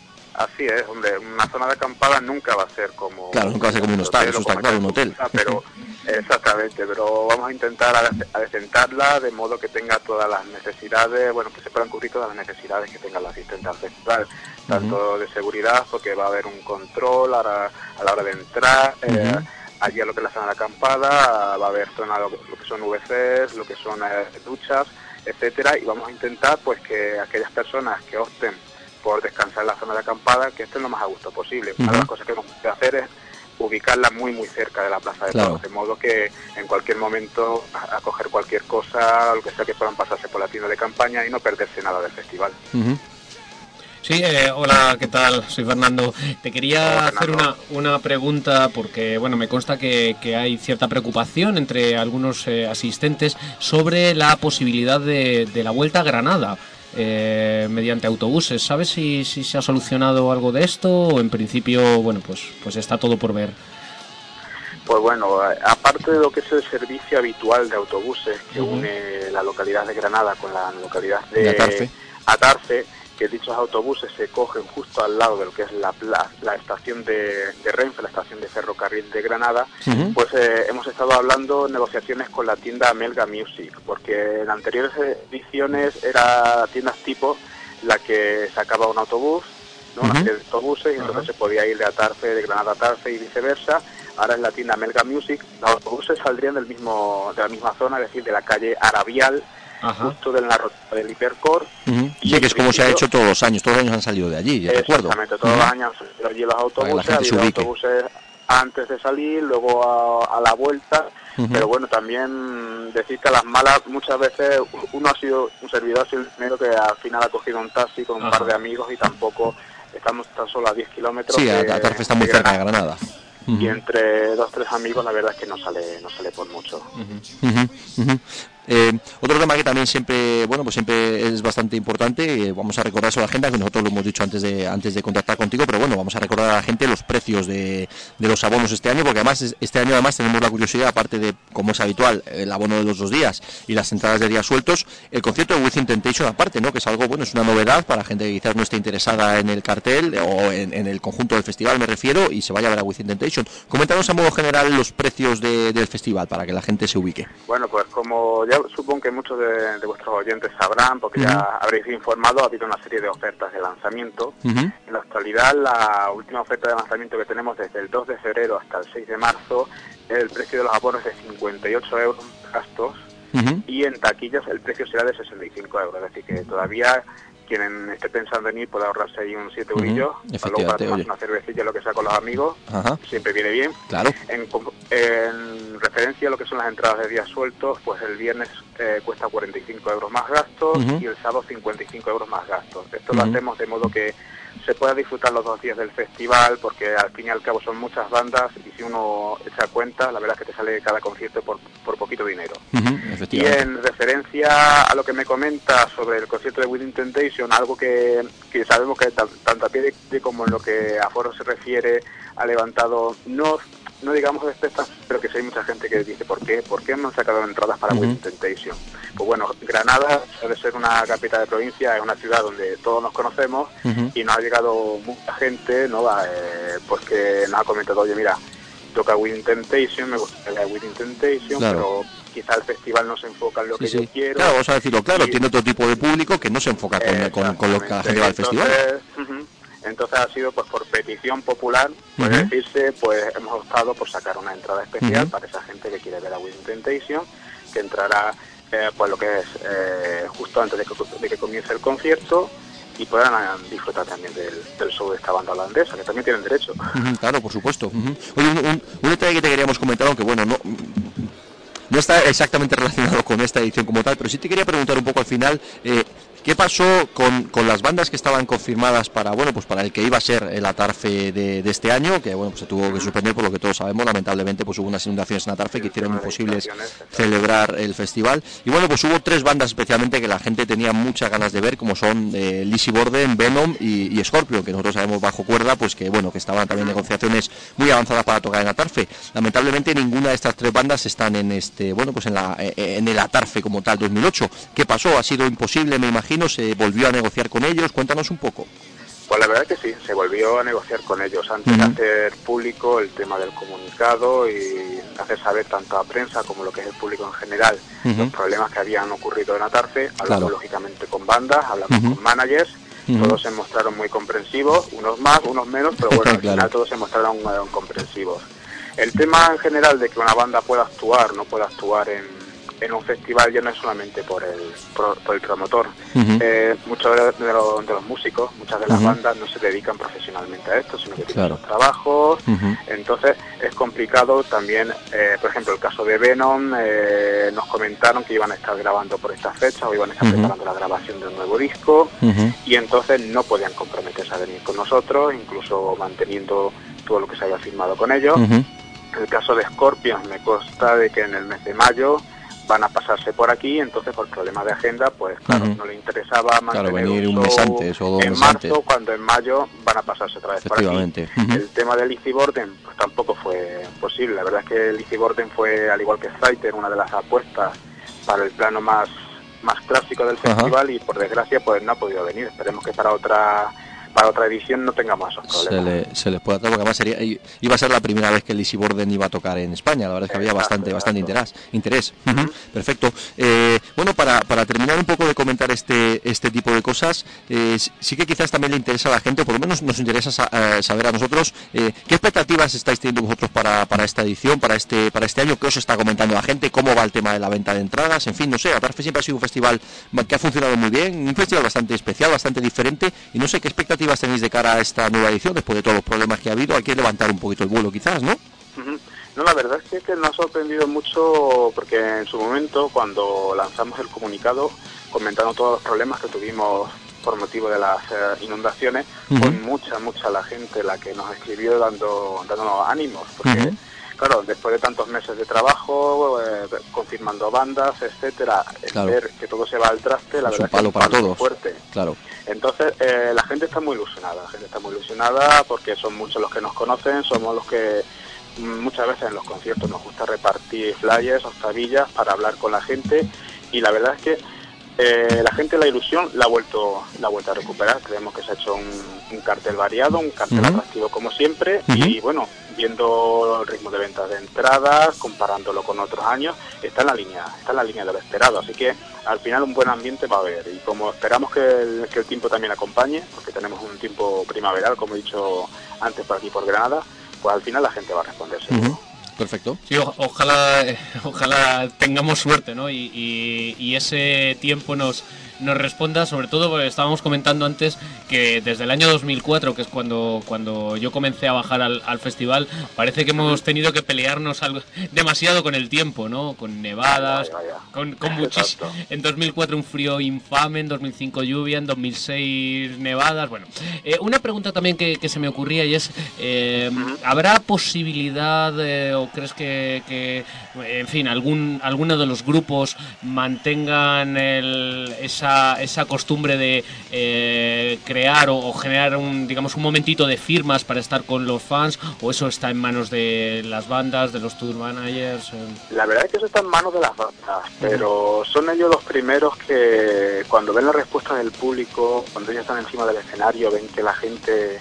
Así es, hombre, una zona de acampada nunca va a ser como... Claro, nunca va a ser como un hostal, eso está claro, un hotel. Pero, exactamente, pero vamos a intentar adecentarla de modo que tenga todas las necesidades, bueno, que se puedan cubrir todas las necesidades que tenga la asistente al festival, tanto de seguridad, porque va a haber un control a la hora de entrar, allí a lo que es la zona de acampada, va a haber zona lo que son VCs, lo que son duchas, etcétera, y vamos a intentar pues que aquellas personas que opten por descansar en la zona de acampada, que estén lo más a gusto posible. Una de las cosas que hemos que hacer es ubicarla muy cerca de la plaza de toros, de modo que en cualquier momento a coger cualquier cosa, lo que sea, que puedan pasarse por la tienda de campaña y no perderse nada del festival. Sí, hola, ¿qué tal? Soy Fernando. Te quería hacer una pregunta porque, bueno, me consta que hay cierta preocupación entre algunos asistentes sobre la posibilidad de la vuelta a Granada mediante autobuses. ¿Sabes si se ha solucionado algo de esto o en principio, bueno, pues está todo por ver? Pues bueno, aparte de lo que es el servicio habitual de autobuses que une la localidad de Granada con la localidad de Atarfe, que dichos autobuses se cogen justo al lado de lo que es la estación de Renfe, la estación de ferrocarril de Granada, pues hemos estado hablando negociaciones con la tienda Melga Music, porque en anteriores ediciones era tiendas tipo la que sacaba un autobús, ¿no? Una serie de autobuses, y entonces se podía ir de Atarfe, de Granada a Atarfe y viceversa. Ahora es la tienda Melga Music. Los autobuses saldrían de la misma zona, es decir, de la calle Arabial, justo de la rotonda del Hipercor. Sí, que es como se ha hecho todos los años han salido de allí, ya te acuerdo. Exactamente, todos los años han salido allí los autobuses, ha habido autobuses antes de salir, luego a la vuelta, pero bueno, también decir que a las malas muchas veces un servidor ha sido el primero que al final ha cogido un taxi con un par de amigos y tampoco estamos tan solo a 10 kilómetros. Sí, Atarfe está muy cerca de Granada. Y entre 2-3 amigos la verdad es que no sale por mucho. Otro tema que también siempre es bastante importante, vamos a recordar sobre la agenda, que nosotros lo hemos dicho antes de contactar contigo, pero bueno, vamos a recordar a la gente los precios de los abonos este año, porque además este año tenemos la curiosidad, aparte de, como es habitual, el abono de los 2 días y las entradas de días sueltos, el concierto de Within Temptation aparte, ¿no? Que es algo, bueno, es una novedad para gente que quizás no esté interesada en el cartel o en el conjunto del festival, me refiero, y se vaya a ver a Within Temptation. Coméntanos a modo general los precios del festival para que la gente se ubique. Bueno, pues como ya supongo que muchos de vuestros oyentes sabrán, porque ya habréis informado, ha habido una serie de ofertas de lanzamiento. En la actualidad, la última oferta de lanzamiento que tenemos desde el 2 de febrero hasta el 6 de marzo, el precio de los abonos es de 58 euros gastos, y en taquillas el precio será de 65 euros, es decir que todavía quien esté pensando en ir puede ahorrarse ahí un 7 eurillos, luego para tomar una cervecilla, lo que sea con los amigos, siempre viene bien. Claro. En referencia a lo que son las entradas de días sueltos, pues el viernes cuesta 45 euros más gastos y el sábado 55 euros más gastos. Esto lo hacemos de modo que se pueda disfrutar los 2 días del festival, porque al fin y al cabo son muchas bandas y si uno echa cuenta, la verdad es que te sale cada concierto por poquito dinero. Y en referencia a lo que me comenta sobre el concierto de Within Temptation, algo que sabemos que tanto a pie de como en lo que a foro se refiere ha levantado, no digamos expectativas, pero que sí hay mucha gente que dice ¿por qué no han sacado entradas para Within Temptation? Pues bueno, Granada, debe ser una capital de provincia, es una ciudad donde todos nos conocemos y nos ha llegado mucha gente, ¿no? Pues que nos ha comentado, oye, mira, toca Within Temptation, me gustaría Within Temptation, pero quizá el festival no se enfoca en lo que yo quiero. Claro, vamos a decirlo claro, tiene otro tipo de público que no se enfoca con lo que la gente va al festival. Entonces ha sido pues por petición popular, puede decirse, pues hemos optado por sacar una entrada especial para esa gente que quiere ver a Within Temptation, que entrará pues lo que es justo antes de que comience el concierto, y puedan disfrutar también del show de esta banda holandesa, que también tienen derecho. Claro, por supuesto. Oye, un detalle que te queríamos comentar, aunque bueno, no está exactamente relacionado con esta edición como tal, pero sí te quería preguntar un poco al final, ¿qué pasó con las bandas que estaban confirmadas para el que iba a ser el Atarfe de este año? Que bueno, pues se tuvo que suspender por lo que todos sabemos, lamentablemente pues hubo unas inundaciones en Atarfe que hicieron imposibles celebrar el festival. Y bueno, pues hubo 3 bandas especialmente que la gente tenía muchas ganas de ver, como son Lizzy Borden, Venom y Scorpion, que nosotros sabemos bajo cuerda, pues que bueno, que estaban también en negociaciones muy avanzadas para tocar en Atarfe. Lamentablemente ninguna de estas 3 bandas están en en el Atarfe como tal 2008. ¿Qué pasó? ¿Ha sido imposible, me imagino? ¿Se volvió a negociar con ellos? Cuéntanos un poco. Pues la verdad es que sí, se volvió a negociar con ellos antes de hacer público el tema del comunicado y hacer saber tanto a prensa como lo que es el público en general los problemas que habían ocurrido en Atarfe. Hablamos lógicamente con bandas, hablamos con managers, todos se mostraron muy comprensivos, unos más, unos menos, pero bueno, al final todos se mostraron comprensivos. El tema en general de que una banda pueda actuar, no pueda actuar en un festival ya no es solamente por el promotor. Muchos de los músicos, muchas de las bandas no se dedican profesionalmente a esto, sino que tienen sus trabajos. Entonces es complicado también, por ejemplo, el caso de Venom, nos comentaron que iban a estar grabando por estas fechas o iban a estar preparando la grabación de un nuevo disco y entonces no podían comprometerse a venir con nosotros, incluso manteniendo todo lo que se había firmado con ellos. El caso de Scorpions me consta de que en el mes de mayo van a pasarse por aquí, entonces por problemas de agenda, pues claro, no le interesaba mantener venir un mes antes o 2 en meses marzo, antes, cuando en mayo van a pasarse otra vez por aquí. El tema de Lizzy Borden pues tampoco fue posible. La verdad es que Lizzy Borden fue, al igual que Fighter, una de las apuestas para el plano más clásico del festival y por desgracia pues no ha podido venir. Esperemos que para otra para otra edición no tengamos esos problemas. Se les puede atraer, porque además iba a ser la primera vez que Lizzy Borden iba a tocar en España. La verdad es que había bastante interés. Perfecto. Bueno, para terminar un poco de comentar este tipo de cosas, sí que quizás también le interesa a la gente, o por lo menos nos interesa saber a nosotros qué expectativas estáis teniendo vosotros para esta edición, para este año, qué os está comentando la gente, cómo va el tema de la venta de entradas, en fin, no sé. Atarfe siempre ha sido un festival que ha funcionado muy bien, un festival bastante especial, bastante diferente, y no sé qué expectativas tenéis de cara a esta nueva edición después de todos los problemas que ha habido. Hay que levantar un poquito el vuelo quizás, ¿no? No, la verdad es que nos ha sorprendido mucho, porque en su momento, cuando lanzamos el comunicado comentando todos los problemas que tuvimos por motivo de las inundaciones, fue mucha la gente la que nos escribió dándonos ánimos, porque claro, después de tantos meses de trabajo, confirmando bandas, etcétera, ver que todo se va al traste, la verdad es que es un palo para todos, fuerte. Claro. Entonces, la gente está muy ilusionada, porque son muchos los que nos conocen, somos los que muchas veces en los conciertos nos gusta repartir flyers, octavillas para hablar con la gente, y la verdad es que la gente la ilusión la ha vuelto a recuperar. Creemos que se ha hecho un cartel variado, un cartel atractivo como siempre, y bueno, viendo el ritmo de ventas de entradas, comparándolo con otros años, está en la línea de lo esperado, así que al final un buen ambiente va a haber, y como esperamos que el tiempo también acompañe, porque tenemos un tiempo primaveral, como he dicho antes, por aquí por Granada, pues al final la gente va a responder seguro. Perfecto. Sí, ojalá tengamos suerte, ¿no? Y ese tiempo nos responda, sobre todo porque estábamos comentando antes que desde el año 2004, que es cuando yo comencé a bajar al festival, parece que hemos tenido que pelearnos demasiado con el tiempo, ¿no? Con nevadas, con muchísimo. En 2004 un frío infame, en 2005 lluvia, en 2006 nevadas. Bueno, una pregunta también que se me ocurría, y es, ¿habrá posibilidad o crees que en fin, alguno de los grupos mantengan esa costumbre de crear o generar un momentito de firmas para estar con los fans, o eso está en manos de las bandas, de los tour managers? La verdad es que eso está en manos de las bandas, pero son ellos los primeros que cuando ven la respuesta del público, cuando ellos están encima del escenario, ven que la gente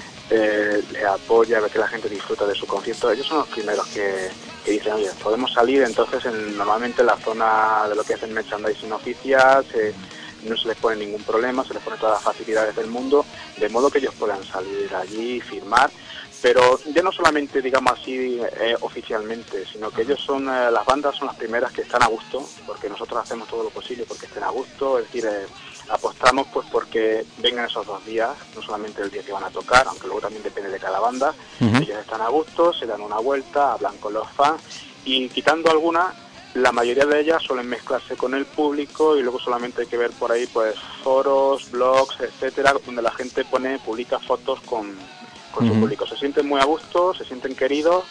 le apoya, ven que la gente disfruta de su concierto, ellos son los primeros que dicen, oye, podemos salir. Entonces normalmente en la zona de lo que es el merchandising oficial no se les pone ningún problema, se les pone todas las facilidades del mundo, de modo que ellos puedan salir allí y firmar, pero ya no solamente, digamos así, oficialmente, sino que ellos son, las bandas son las primeras que están a gusto, porque nosotros hacemos todo lo posible porque estén a gusto, es decir, apostamos pues porque vengan esos 2 días, no solamente el día que van a tocar, aunque luego también depende de cada banda. Ellos están a gusto, se dan una vuelta, hablan con los fans, y quitando algunas, la mayoría de ellas suelen mezclarse con el público, y luego solamente hay que ver por ahí pues foros, blogs, etcétera, donde la gente publica fotos con su público. Se sienten muy a gusto, se sienten queridos,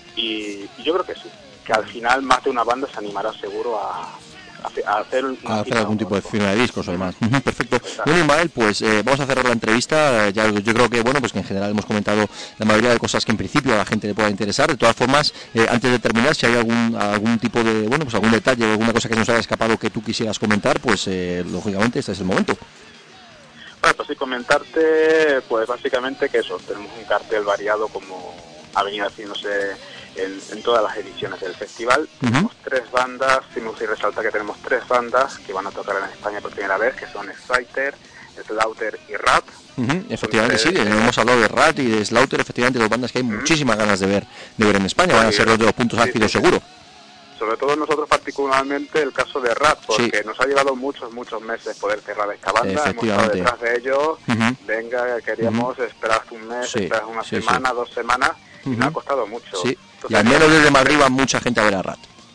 y yo creo que sí, que al final más de una banda se animará seguro a hacer algún tipo de firma de discos o demás. Perfecto. Bueno, Ismael, pues vamos a cerrar la entrevista. Yo creo que pues que en general hemos comentado la mayoría de cosas que en principio a la gente le pueda interesar. De todas formas, antes de terminar, si hay algún tipo de pues algún detalle, alguna cosa que nos haya escapado que tú quisieras comentar, pues lógicamente este es el momento. Bueno, pues sí, comentarte, pues básicamente que eso, tenemos un cartel variado como ha venido haciéndose en todas las ediciones del festival. Tenemos 3 bandas, sí me gustaría resaltar que tenemos 3 bandas que van a tocar en España por primera vez, que son Slaughter, Slaughter y Rat. Efectivamente, sí, hemos hablado de Rat y de Slaughter, efectivamente 2 bandas que hay muchísimas ganas de ver en España, van a ser 2 de los puntos álgidos seguro. Sobre todo nosotros particularmente el caso de Rat, porque nos ha llevado muchos meses poder cerrar esta banda, hemos estado detrás de ellos, queríamos esperar un mes, esperar una semana, 2 semanas, y me ha costado mucho. Sí. Entonces, y al menos desde Madrid va mucha gente a ver a Rat.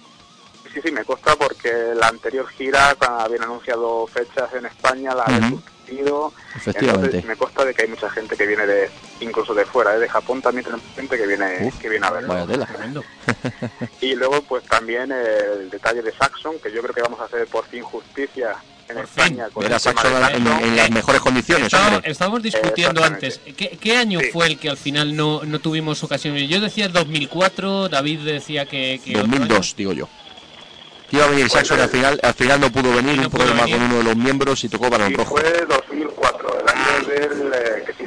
Sí, me consta porque la anterior gira, cuando habían anunciado fechas en España, la habían sustituido. Efectivamente. Entonces, me consta de que hay mucha gente que viene incluso de fuera, de Japón también tenemos gente que viene a verlo. Vaya tela. Y luego pues también el detalle de Saxon, que yo creo que vamos a hacer por fin justicia en España. Con ver Saxon en las mejores condiciones. Estábamos discutiendo antes, ¿qué año fue el que al final no tuvimos ocasión? Yo decía el 2004, David decía que 2002, digo yo. Iba a venir Saxon, al final no pudo venir, un problema con uno de los miembros y tocó para un rojo. Fue 2004, el año que sí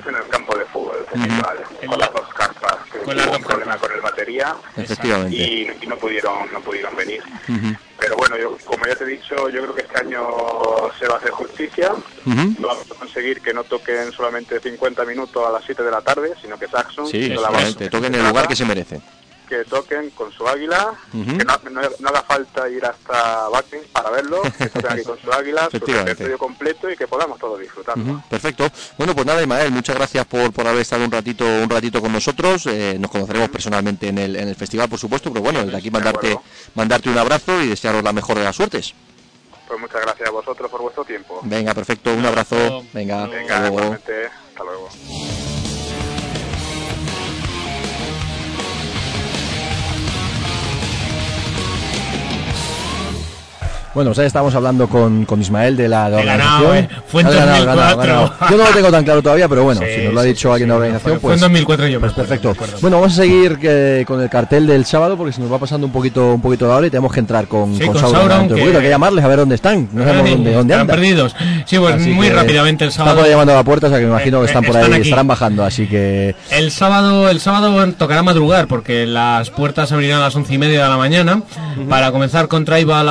festival, con las dos carpas, que Con hubo las un dos problema carpas. con el batería Efectivamente. y no pudieron venir. Pero bueno, yo, como ya te he dicho, yo creo que este año se va a hacer justicia. Vamos a conseguir que no toquen solamente 50 minutos a las 7 de la tarde, sino que Saxon Sí, hizo la efectivamente, base toquen en el lugar que se merece. que toquen con su águila, que no haga falta ir hasta Wacken para verlo, que toquen aquí con su águila, su Efectivamente. repertorio completo y que podamos todos disfrutarlo. Perfecto. Bueno, pues nada, Ismael, muchas gracias por haber estado un ratito con nosotros. Nos conoceremos personalmente en el festival, por supuesto, pero bueno, desde aquí mandarte un abrazo y desearos la mejor de las suertes. Pues muchas gracias a vosotros por vuestro tiempo. Venga, perfecto, un abrazo. Venga, hasta Venga, luego. igualmente, hasta luego. Bueno, pues ahí estamos hablando con Ismael de la ganado, organización. fue en Ha ganado, 2004. Yo no lo tengo tan claro todavía, pero bueno, Sí, si nos lo ha dicho alguien de la organización, fue en pues 2004 yo me pues acuerdo, perfecto. me acuerdo. Bueno, vamos a seguir con el cartel del sábado porque se nos va pasando un poquito de hora y tenemos que entrar con Sí, con Sauron. Sauron, Dentro de poquito. Hay que llamarles a ver dónde están. No sabemos dónde están andan. perdidos. Sí, pues Así muy que rápidamente el Están sábado. por ahí llamando a la puerta, o sea que me imagino que están por están ahí, aquí. estarán bajando, así que... El sábado tocará madrugar porque las puertas abrirán a las 11:30 de la mañana para comenzar con Tribal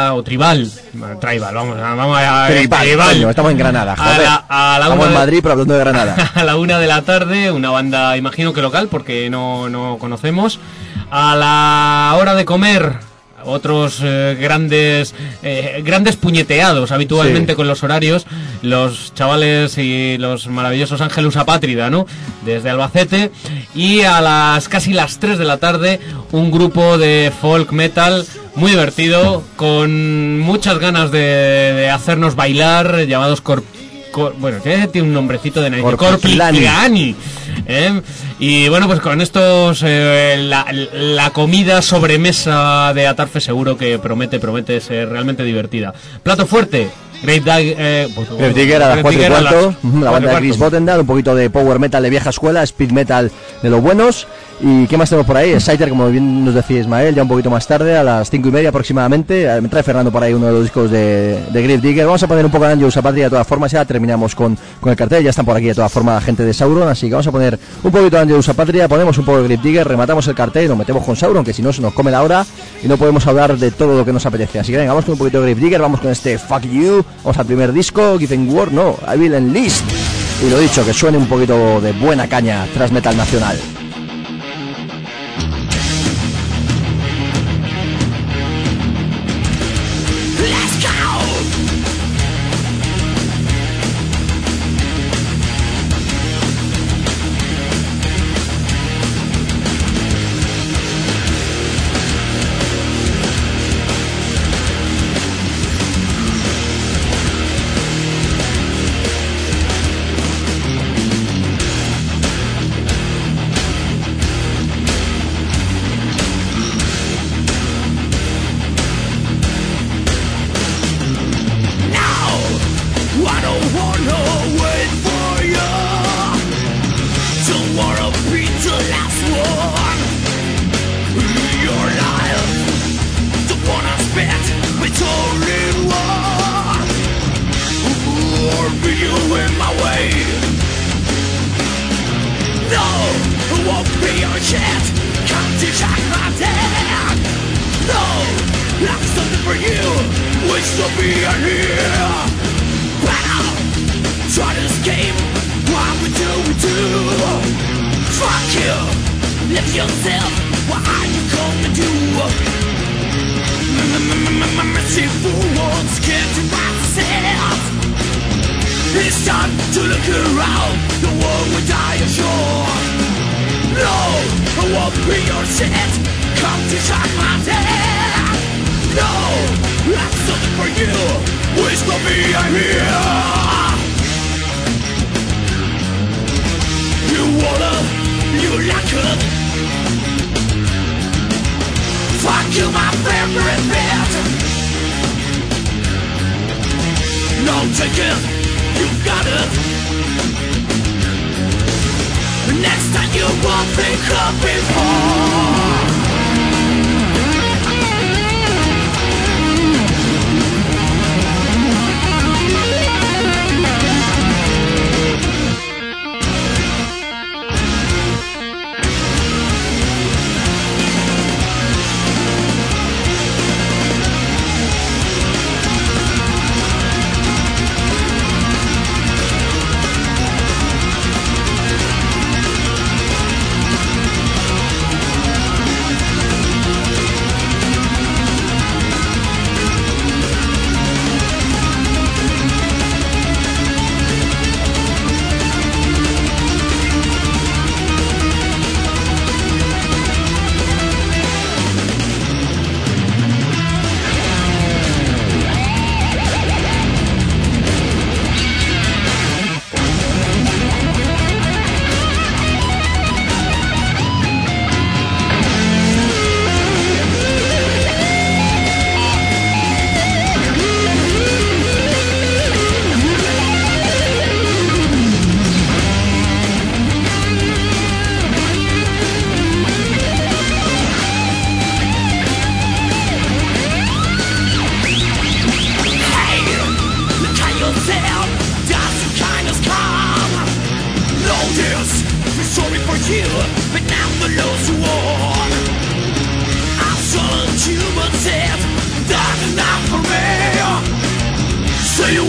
vamos a Tribal, coño, estamos en Granada, joder. Estamos en Madrid, pero hablando de Granada. A la 1 de la tarde, una banda, imagino que local, porque no conocemos. A la hora de comer, otros grandes puñeteados habitualmente Sí. con los horarios, los chavales y los maravillosos Ángelus Apátrida, ¿no? Desde Albacete. Y a casi las 3 de la tarde, un grupo de folk metal muy divertido, con muchas ganas de hacernos bailar, llamados bueno, tiene un nombrecito de nariz, Corpiclani. Y bueno, pues con estos la comida sobremesa de Atarfe seguro que promete ser realmente divertida. Plato fuerte, Grave Digger a las 4:15, la banda de Chris Bottendal, un poquito de power metal de vieja escuela, speed metal de los buenos. ¿Y qué más tenemos por ahí? Exciter, como bien nos decía Ismael, ya un poquito más tarde, a las 5:30 aproximadamente. Me trae Fernando por ahí uno de los discos de Grave Digger. Vamos a poner un poco de Angelus Apatria de todas formas, ya terminamos con el cartel, ya están por aquí de todas formas la gente de Sauron, así que vamos a poner un poquito de Angelus Apatria, ponemos un poco de Grave Digger, rematamos el cartel y nos metemos con Sauron, que si no se nos come la hora y no podemos hablar de todo lo que nos apetece. Así que venga, vamos con un poquito de Grave Digger, vamos con este Fuck You, vamos al primer disco, Given Word, no, I Will Enlist. Y lo dicho, que suene un poquito de buena caña tras metal nacional.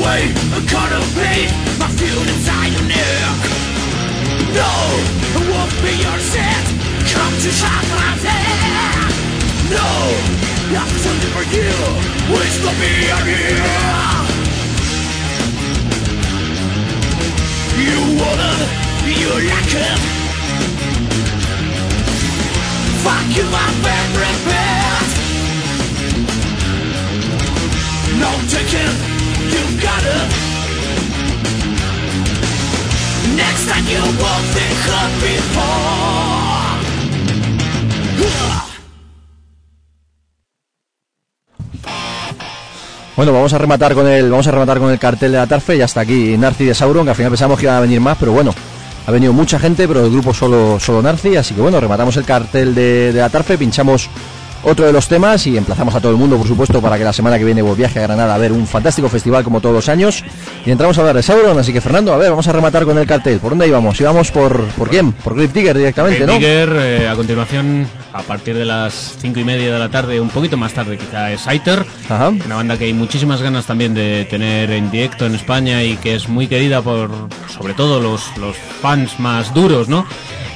way, I'm gonna be my feud inside your neck. No, it won't be your set. Come to shot my head. No, nothing's only for you. It's gonna be here. You wanna, you like it. Fuck you, my favorite pet. No taking, you got it. Next time you won't think of before. Bueno, vamos a rematar con el cartel de la Tarfe y hasta aquí Narci de Sauron, que al final pensamos que iban a venir más, pero bueno, ha venido mucha gente, pero el grupo solo Narci, así que bueno, rematamos el cartel de la Tarfe, pinchamos otro de los temas y emplazamos a todo el mundo, por supuesto, para que la semana que viene viaje a Granada a ver un fantástico festival como todos los años. Y entramos a hablar de Sauron, así que Fernando, a ver, vamos a rematar con el cartel. ¿Por dónde íbamos? ¿Íbamos por quién? Por Grave Digger directamente, Grave ¿no? Digger, a continuación, a partir de las 5:30 de la tarde, un poquito más tarde quizá, es Aether, Ajá. una banda que hay muchísimas ganas también de tener en directo en España y que es muy querida por, sobre todo, los fans más duros, ¿no?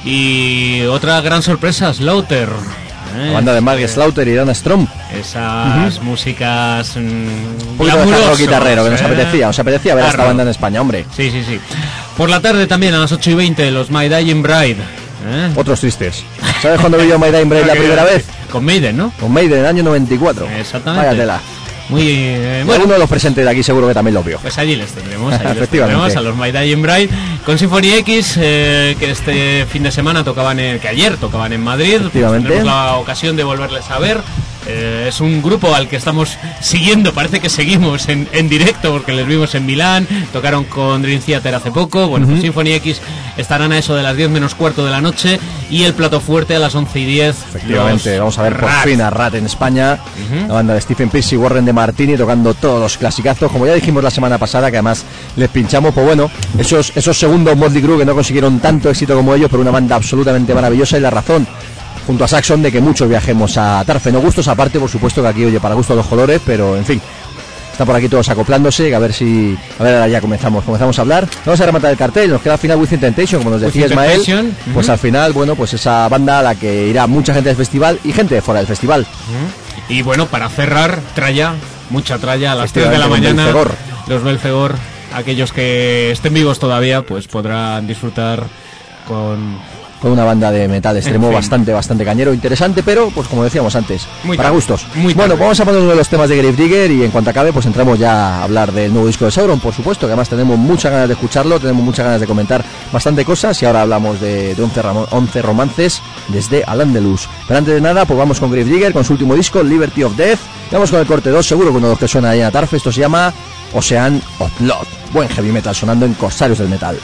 Y otra gran sorpresa, Slaughter. La banda de Mark Slaughter y Dana Strom. Esas músicas Un poquito de hard rock guitarrero que nos apetecía ver a esta banda en España, hombre. Sí. Por la tarde también a las 8:20 los My Dying Bride. Otros tristes. ¿Sabes cuándo vi yo My Dying Bride la primera vez? Con Maiden, ¿no? Con Maiden en el año 94. Exactamente. Vaya tela. Muy Bueno, uno de los presentes de aquí seguro que también lo vio. Pues allí les tendremos, Efectivamente. a los My Dying Bride con Symphony X, que este fin de semana que ayer tocaban en Madrid. Efectivamente. Tenemos la ocasión de volverles a ver. Es un grupo al que estamos siguiendo, parece que seguimos en directo porque les vimos en Milán, tocaron con Dream Theater hace poco. Bueno, pues Symphony X estarán a eso de las 10 menos cuarto de la noche y el plato fuerte a las 11:10. Efectivamente, vamos a ver por Rat. fin a Rat en España, la banda de Stephen Pearce y Warren de Martini tocando todos los clasicazos, como ya dijimos la semana pasada, que además les pinchamos, pues bueno, esos segundos Motley Crue que no consiguieron tanto éxito como ellos, pero una banda absolutamente maravillosa y la razón junto a Saxon de que muchos viajemos a Tarfe. No gustos aparte, por supuesto que aquí, oye, para gusto los colores, pero en fin, están por aquí todos acoplándose, a ver ahora ya comenzamos a hablar. Vamos a rematar el cartel, nos queda al final Within Temptation, como nos decía Ismael, pues al final, bueno, pues esa banda a la que irá mucha gente del festival y gente de fuera del festival. Y bueno, para cerrar, mucha tralla a las 3 de la mañana, los Belfegor, aquellos que estén vivos todavía, pues podrán disfrutar con una banda de metal extremo, en fin, bastante cañero, interesante, pero pues como decíamos antes, para gustos. Bueno, vamos a poner uno de los temas de Grave Digger y en cuanto acabe pues entramos ya a hablar del nuevo disco de Sauron, por supuesto, que además tenemos muchas ganas de escucharlo, tenemos muchas ganas de comentar bastante cosas y ahora hablamos de 11 romances desde Al-Andalus. Pero antes de nada, pues vamos con Grave Digger, con su último disco, Liberty of Death. Vamos con el corte 2, seguro que uno de los que suena ahí en Atarfe, esto se llama Ocean of Blood. Buen heavy metal sonando en Corsarios del Metal.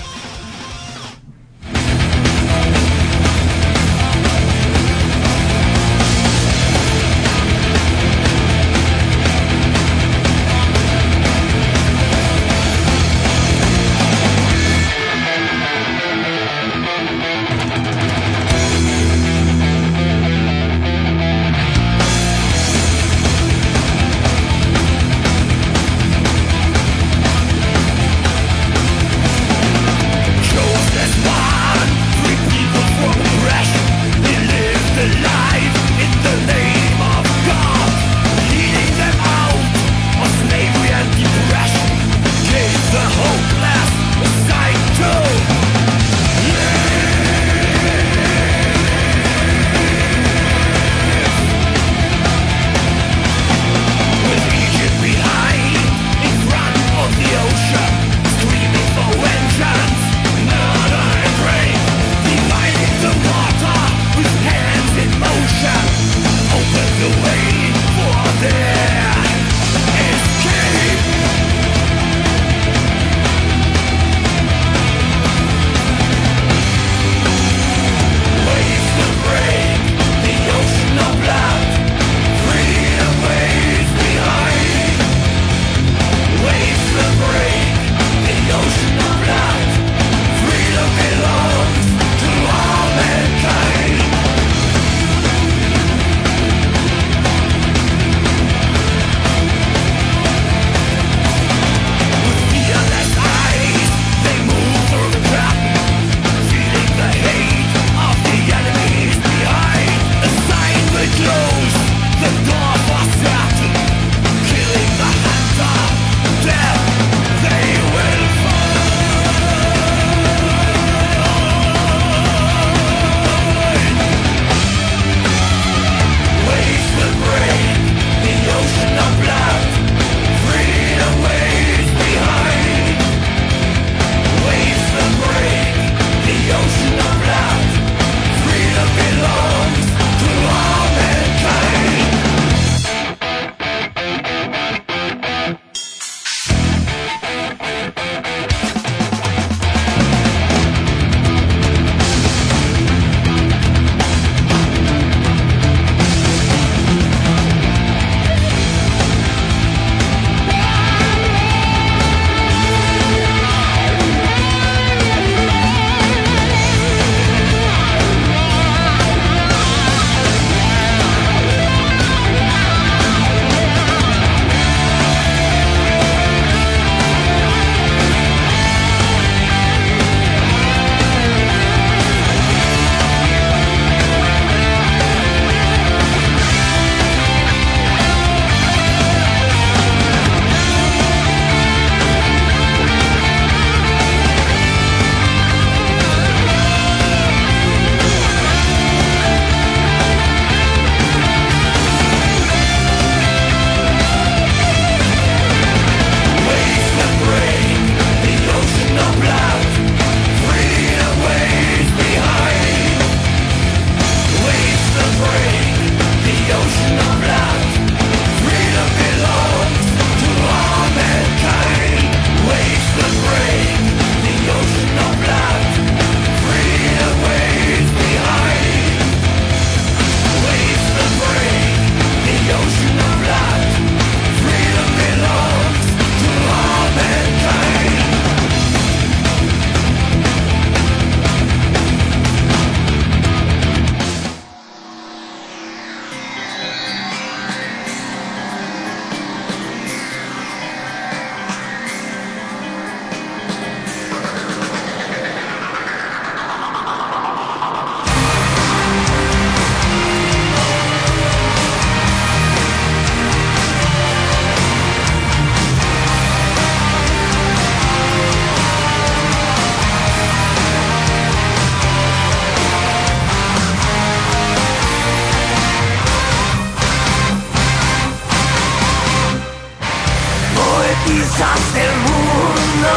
cosas del mundo.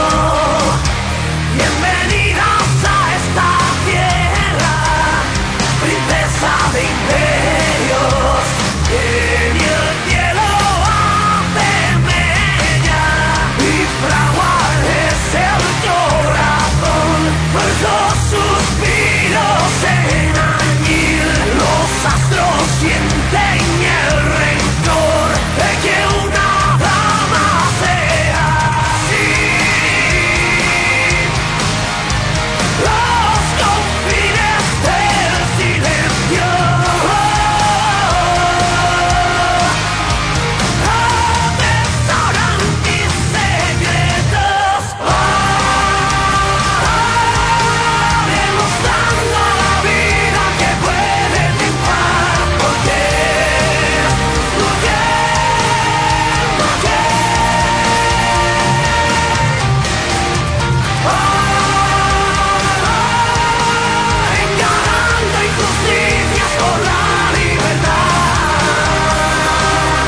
Bienvenidas a esta tierra, princesa de imperios, que ni el cielo hace mella, y fraguar es el corazón, pues los suspiros en añil, los astros sienten el rencor de que una dama sea así. Los confines del silencio atesoran mis secretos, demostrando a la vida que puede triunfar, porque es encarando injusticias por la libertad.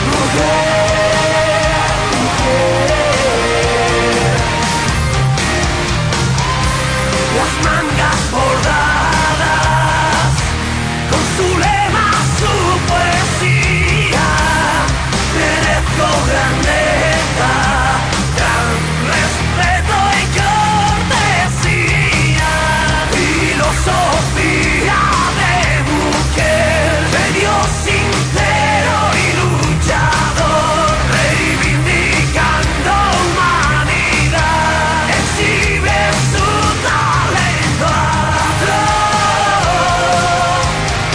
Las mangas bordadas, con su lema, su poesía, merezco grandeza, gran respeto y cortesía, filosofía de mujer, de Dios sincero y luchador, reivindicando humanidad, exhibe su talento atroz,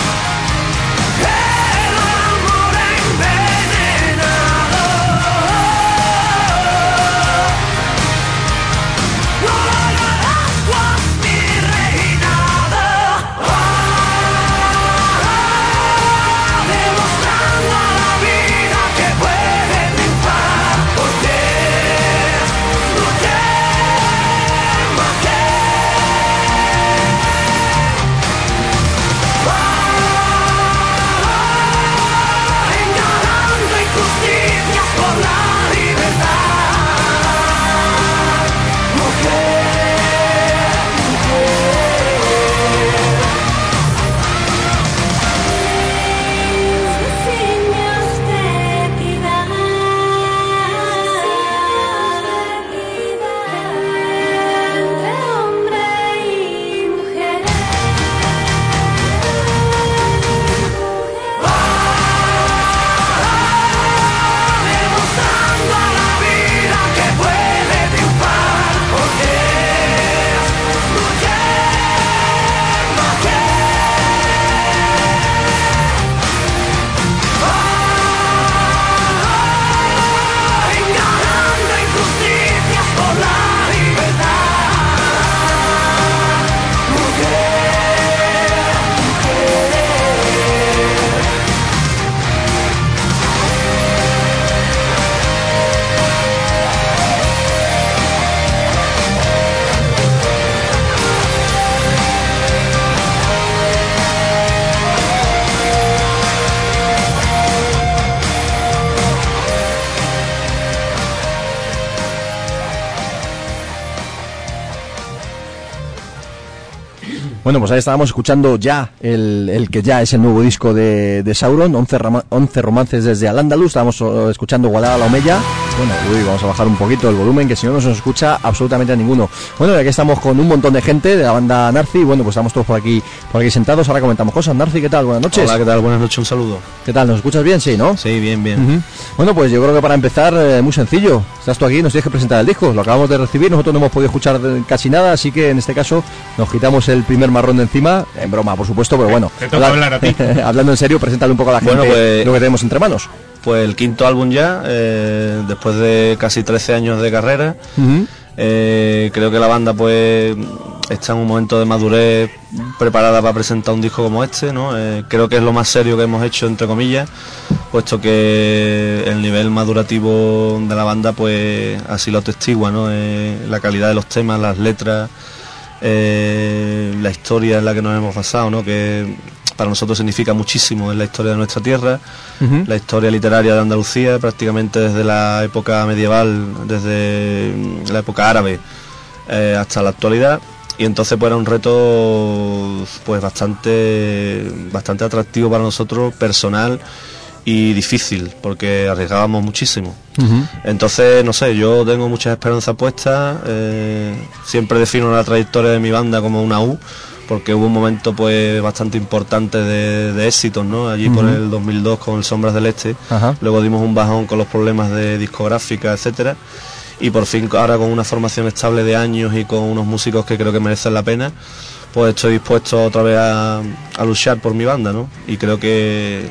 el amor envenenado. No hagas pues mi reinado, demostrando a la vida que puede triunfar, porque es más que encarando injusticias por la libertad. Signos de equidad, entre hombre y mujer. Demostrando a la vida que puede triunfar, porque es más que encarando injusticias por la Bueno, pues ahí estábamos escuchando ya el que ya es el nuevo disco de Sauron, 11 romances desde Al-Ándalus. Estábamos escuchando Guadalajara la Omeya. Bueno, vamos a bajar un poquito el volumen, que si no, no se nos escucha absolutamente a ninguno. Bueno, aquí estamos con un montón de gente de la banda Narci. Bueno, pues estamos todos por aquí sentados. Ahora comentamos cosas. Narci, ¿qué tal? Buenas noches. Hola, ¿qué tal? Buenas noches, un saludo. ¿Qué tal? ¿Nos escuchas bien? Sí, ¿no? Sí, bien, bien. Bueno, pues yo creo que para empezar, muy sencillo. Estás tú aquí, nos tienes que presentar el disco. Lo acabamos de recibir, nosotros no hemos podido escuchar casi nada, así que en este caso nos quitamos el primer marrón de encima. En broma, por supuesto, pero bueno. Te toca hablar a ti. Hablando en serio, preséntale un poco a la gente lo que tenemos entre manos. Pues el quinto álbum ya, después de casi 13 años de carrera. Creo que la banda pues está en un momento de madurez preparada para presentar un disco como este, ¿no? Creo que es lo más serio que hemos hecho, entre comillas, puesto que el nivel madurativo de la banda pues así lo atestigua, ¿no? La calidad de los temas, las letras, la historia en la que nos hemos basado, ¿no? Que para nosotros significa muchísimo en la historia de nuestra tierra, la historia literaria de Andalucía, prácticamente desde la época medieval, desde la época árabe hasta la actualidad. Y entonces pues era un reto pues bastante atractivo para nosotros, personal y difícil, porque arriesgábamos muchísimo. Entonces, no sé, yo tengo muchas esperanzas puestas, siempre defino la trayectoria de mi banda como una U, porque hubo un momento pues bastante importante de éxitos, ¿no? Allí por el 2002 con el Sombras del Este, luego dimos un bajón con los problemas de discográfica, etcétera. Y por fin ahora con una formación estable de años y con unos músicos que creo que merecen la pena, pues estoy dispuesto otra vez a luchar por mi banda, ¿no? Y creo que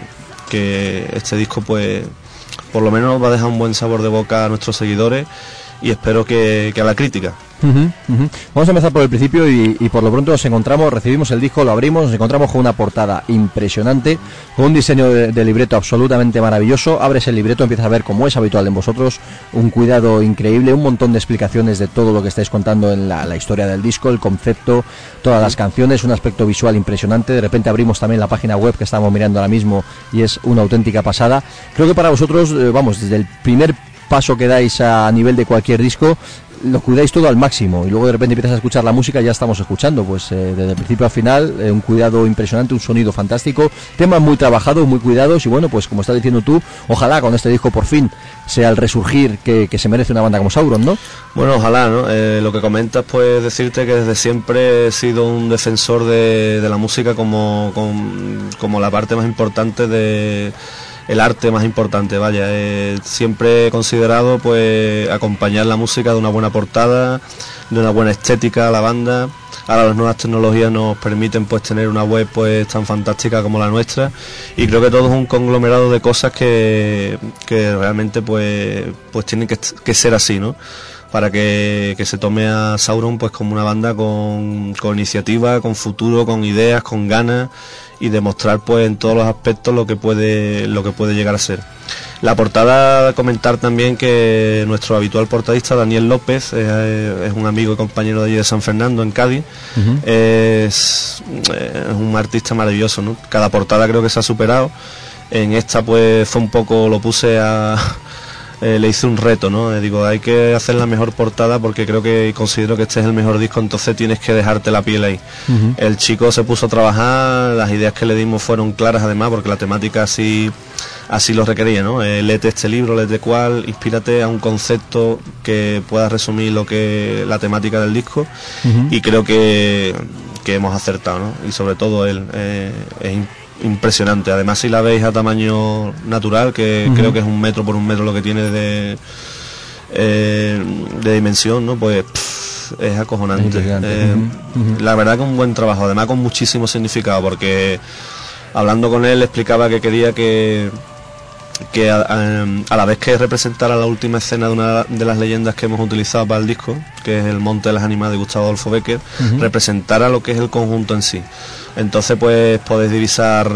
este disco pues por lo menos va a dejar un buen sabor de boca a nuestros seguidores y espero que a la crítica. Vamos a empezar por el principio y por lo pronto recibimos el disco, lo abrimos, nos encontramos con una portada impresionante, con un diseño de libreto absolutamente maravilloso. Abres el libreto, empiezas a ver, como es habitual en vosotros, un cuidado increíble, un montón de explicaciones de todo lo que estáis contando en la historia del disco, el concepto, todas las canciones, un aspecto visual impresionante. De repente abrimos también la página web que estamos mirando ahora mismo y es una auténtica pasada. Creo que para vosotros, desde el primer paso que dais a nivel de cualquier disco, lo cuidáis todo al máximo y luego de repente empiezas a escuchar la música y ya estamos escuchando pues desde el principio al final un cuidado impresionante, un sonido fantástico, temas muy trabajados, muy cuidados y bueno, pues como estás diciendo tú, ojalá con este disco por fin sea el resurgir que se merece una banda como Sauron, ¿no? Bueno, ojalá, ¿no? Lo que comentas, pues decirte que desde siempre he sido un defensor de la música como la parte más importante de el arte más importante, vaya. Siempre he considerado pues acompañar la música de una buena portada, de una buena estética a la banda. Ahora las nuevas tecnologías nos permiten pues tener una web pues tan fantástica como la nuestra y creo que todo es un conglomerado de cosas que realmente pues tienen que ser así, ¿no? Para que se tome a Sauron pues como una banda con iniciativa, con futuro, con ideas, con ganas y demostrar pues en todos los aspectos lo que puede llegar a ser. La portada, comentar también que nuestro habitual portadista Daniel López es un amigo y compañero de allí de San Fernando en Cádiz. Es un artista maravilloso, ¿no? Cada portada creo que se ha superado. En esta pues fue un poco, lo puse le hice un reto, ¿no? Digo, hay que hacer la mejor portada porque creo que considero que este es el mejor disco, entonces tienes que dejarte la piel ahí. El chico se puso a trabajar, las ideas que le dimos fueron claras además porque la temática así lo requería, ¿no? Léete este libro, léete cuál, inspírate a un concepto que pueda resumir la temática del disco y creo que hemos acertado, ¿no? Y sobre todo él es impresionante. Además, si la veis a tamaño natural, que creo que es 1 metro por 1 metro lo que tiene de dimensión, ¿no? Pues es acojonante. La verdad que un buen trabajo, además con muchísimo significado, porque hablando con él explicaba que quería que a la vez que representara la última escena de una de las leyendas que hemos utilizado para el disco, que es el Monte de las Ánimas de Gustavo Adolfo Bécquer, representara lo que es el conjunto en sí. Entonces pues podéis divisar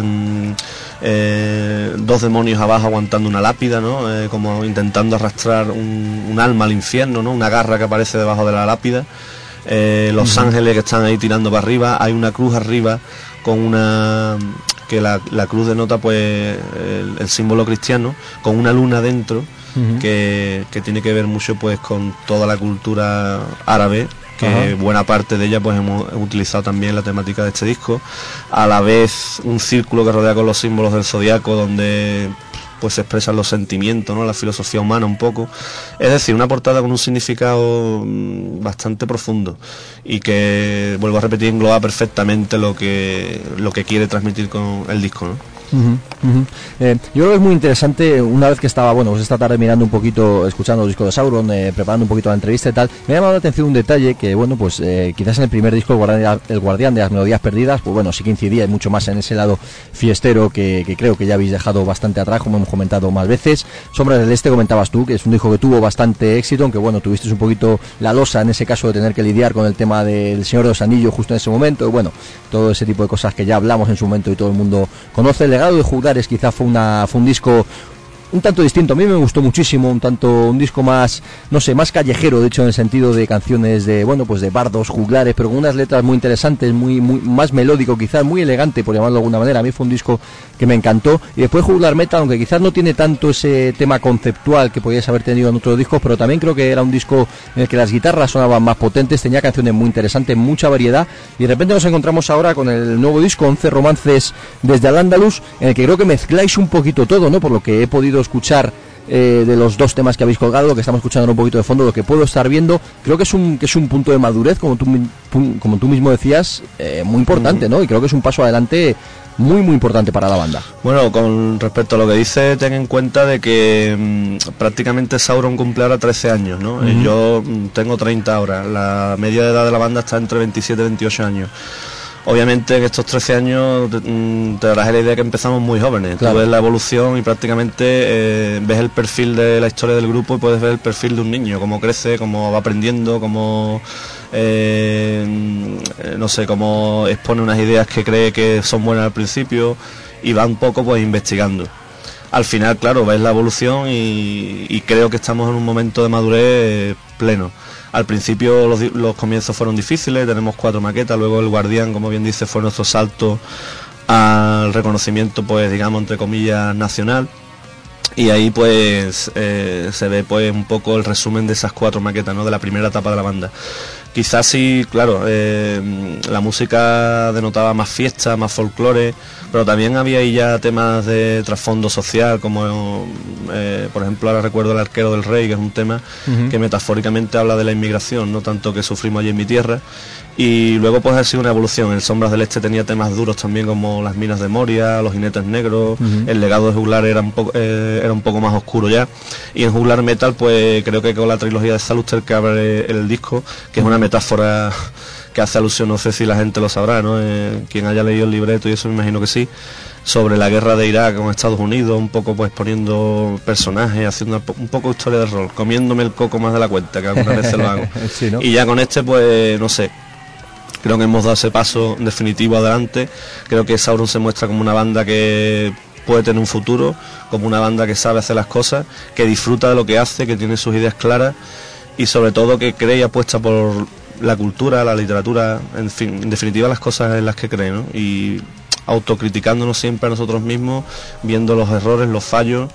2 demonios abajo aguantando una lápida, ¿no? Como intentando arrastrar un alma al infierno, ¿no? Una garra que aparece debajo de la lápida, los ángeles que están ahí tirando para arriba, hay una cruz arriba con una... que la cruz denota pues el símbolo cristiano, con una luna dentro, que tiene que ver mucho pues con toda la cultura árabe, que buena parte de ella pues hemos utilizado también la temática de este disco. A la vez un círculo que rodea con los símbolos del zodiaco, donde pues se expresan los sentimientos, ¿no? La filosofía humana un poco. Es decir, una portada con un significado bastante profundo y que, vuelvo a repetir, engloba perfectamente lo que quiere transmitir con el disco, ¿no? Yo creo que es muy interesante. Una vez que estaba, pues esta tarde mirando un poquito, escuchando el disco de Sauron, preparando un poquito la entrevista y tal, me ha llamado la atención un detalle que, quizás en el primer disco, el Guardián de las Melodías Perdidas, pues sí que incidía mucho más en ese lado fiestero que creo que ya habéis dejado bastante atrás, como hemos comentado más veces. Sombras del Este, comentabas tú, que es un disco que tuvo bastante éxito, aunque tuvisteis un poquito la losa en ese caso de tener que lidiar con el tema del Señor de los Anillos justo en ese momento, y todo ese tipo de cosas que ya hablamos en su momento y todo el mundo conoce. El legado de Juglares quizá fue un disco un tanto distinto. A mí me gustó muchísimo, un disco más, no sé, más callejero, de hecho, en el sentido de canciones de, bueno, pues de bardos, juglares, pero con unas letras muy interesantes, muy más melódico, quizás muy elegante, por llamarlo de alguna manera. A mí fue un disco que me encantó. Y después Juglar Metal, aunque quizás no tiene tanto ese tema conceptual que podías haber tenido en otros discos, pero también creo que era un disco en el que las guitarras sonaban más potentes, tenía canciones muy interesantes, mucha variedad, y de repente nos encontramos ahora con el nuevo disco 11 romances desde Al-Ándalus, en el que creo que mezcláis un poquito todo, ¿no? Por lo que he podido escuchar de los dos temas que habéis colgado, lo que estamos escuchando un poquito de fondo, lo que puedo estar viendo, creo que es un punto de madurez, como tú mismo decías, muy importante, ¿no? Y creo que es un paso adelante muy importante para la banda. Bueno, con respecto a lo que dice, ten en cuenta de que prácticamente Sauron cumple ahora 13 años, ¿no? Yo tengo 30 ahora, la media de edad de la banda está entre 27 y 28 años. Obviamente en estos 13 años te darás la idea que empezamos muy jóvenes. Claro. Tú ves la evolución y prácticamente ves el perfil de la historia del grupo y puedes ver el perfil de un niño, cómo crece, cómo va aprendiendo, cómo no sé, cómo expone unas ideas que cree que son buenas al principio y va un poco pues investigando. Al final, claro, ves la evolución y creo que estamos en un momento de madurez pleno. Al principio los comienzos fueron difíciles, tenemos 4 maquetas, luego El Guardián, como bien dice, fue nuestro salto al reconocimiento, pues digamos, entre comillas, nacional. Y ahí pues se ve pues un poco el resumen de esas 4 maquetas, ¿no? De la primera etapa de la banda. Quizás sí, claro, la música denotaba más fiesta, más folclore, pero también había ahí ya temas de trasfondo social, como por ejemplo ahora recuerdo El Arquero del Rey, que es un tema que metafóricamente habla de la inmigración, no tanto que sufrimos allí en mi tierra. Y luego pues ha sido una evolución. El Sombras del Este tenía temas duros también, como Las Minas de Moria, Los Jinetes Negros. El legado de Juglar era un poco más oscuro ya. Y en Juglar Metal pues creo que con la trilogía de Saluster que abre el disco, que es una metáfora que hace alusión, no sé si la gente lo sabrá, ¿no? Quien haya leído el libreto y eso me imagino que sí, sobre la guerra de Irak con Estados Unidos, un poco pues poniendo personajes, haciendo un poco historia de rol, comiéndome el coco más de la cuenta, que algunas veces lo hago. Sí, ¿no? Y ya con este pues no sé, creo que hemos dado ese paso definitivo adelante. Creo que Sauron se muestra como una banda que puede tener un futuro, como una banda que sabe hacer las cosas, que disfruta de lo que hace, que tiene sus ideas claras y sobre todo que cree y apuesta por la cultura, la literatura, en fin, en definitiva las cosas en las que cree, ¿no? Y autocriticándonos siempre a nosotros mismos, viendo los errores, los fallos.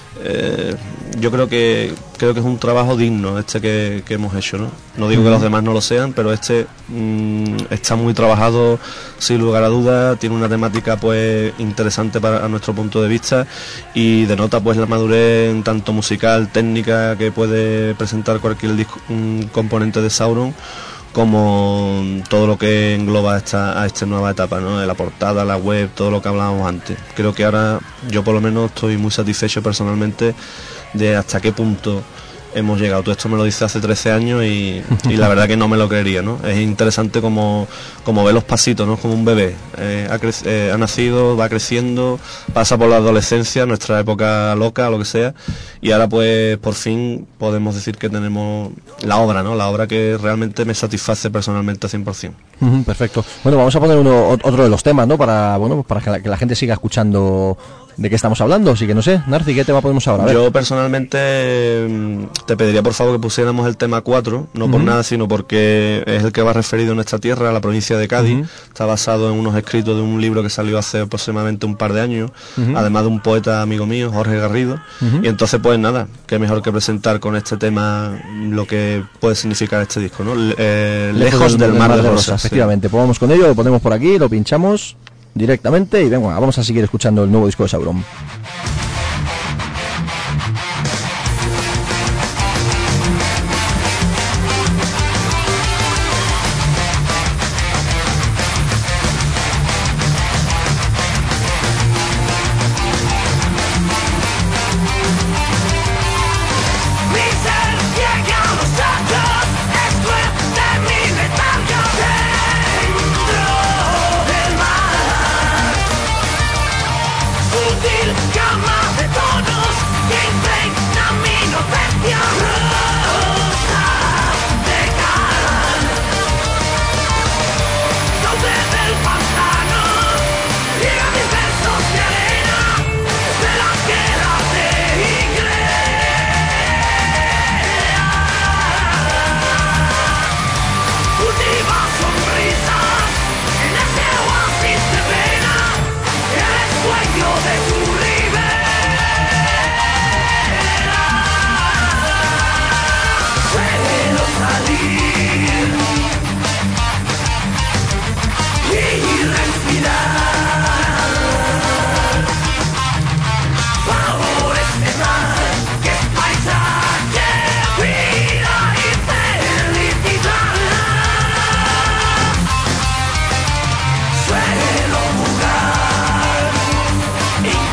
Yo creo que es un trabajo digno este que hemos hecho, ¿no? No digo que los demás no lo sean, pero este está muy trabajado sin lugar a dudas, tiene una temática pues interesante a nuestro punto de vista y denota pues la madurez en tanto musical, técnica que puede presentar cualquier componente de Sauron, como todo lo que engloba a esta nueva etapa, ¿no? De la portada, la web, todo lo que hablábamos antes. Creo que ahora yo por lo menos estoy muy satisfecho personalmente de hasta qué punto hemos llegado. Todo esto me lo dice hace 13 años y la verdad que no me lo creería, ¿no? Es interesante como ve los pasitos, ¿no? Como un bebé. Ha nacido, va creciendo, pasa por la adolescencia, nuestra época loca, lo que sea, y ahora pues por fin podemos decir que tenemos la obra, ¿no? La obra que realmente me satisface personalmente al 100%. Perfecto. Bueno, vamos a poner otro de los temas, ¿no? Para que la gente siga escuchando de qué estamos hablando, así que no sé, Narci, ¿qué tema ponemos ahora? A ver. Yo personalmente te pediría por favor que pusiéramos el tema 4, no por nada, sino porque es el que va referido a nuestra tierra, a la provincia de Cádiz. Está basado en unos escritos de un libro que salió hace aproximadamente un par de años, además de un poeta amigo mío, Jorge Garrido, y entonces pues nada, qué mejor que presentar con este tema lo que puede significar este disco, ¿no? Lejos del mar de rosas. Efectivamente, pues vamos con ello, lo ponemos por aquí, lo pinchamos directamente y venga, vamos a seguir escuchando el nuevo disco de Sauron.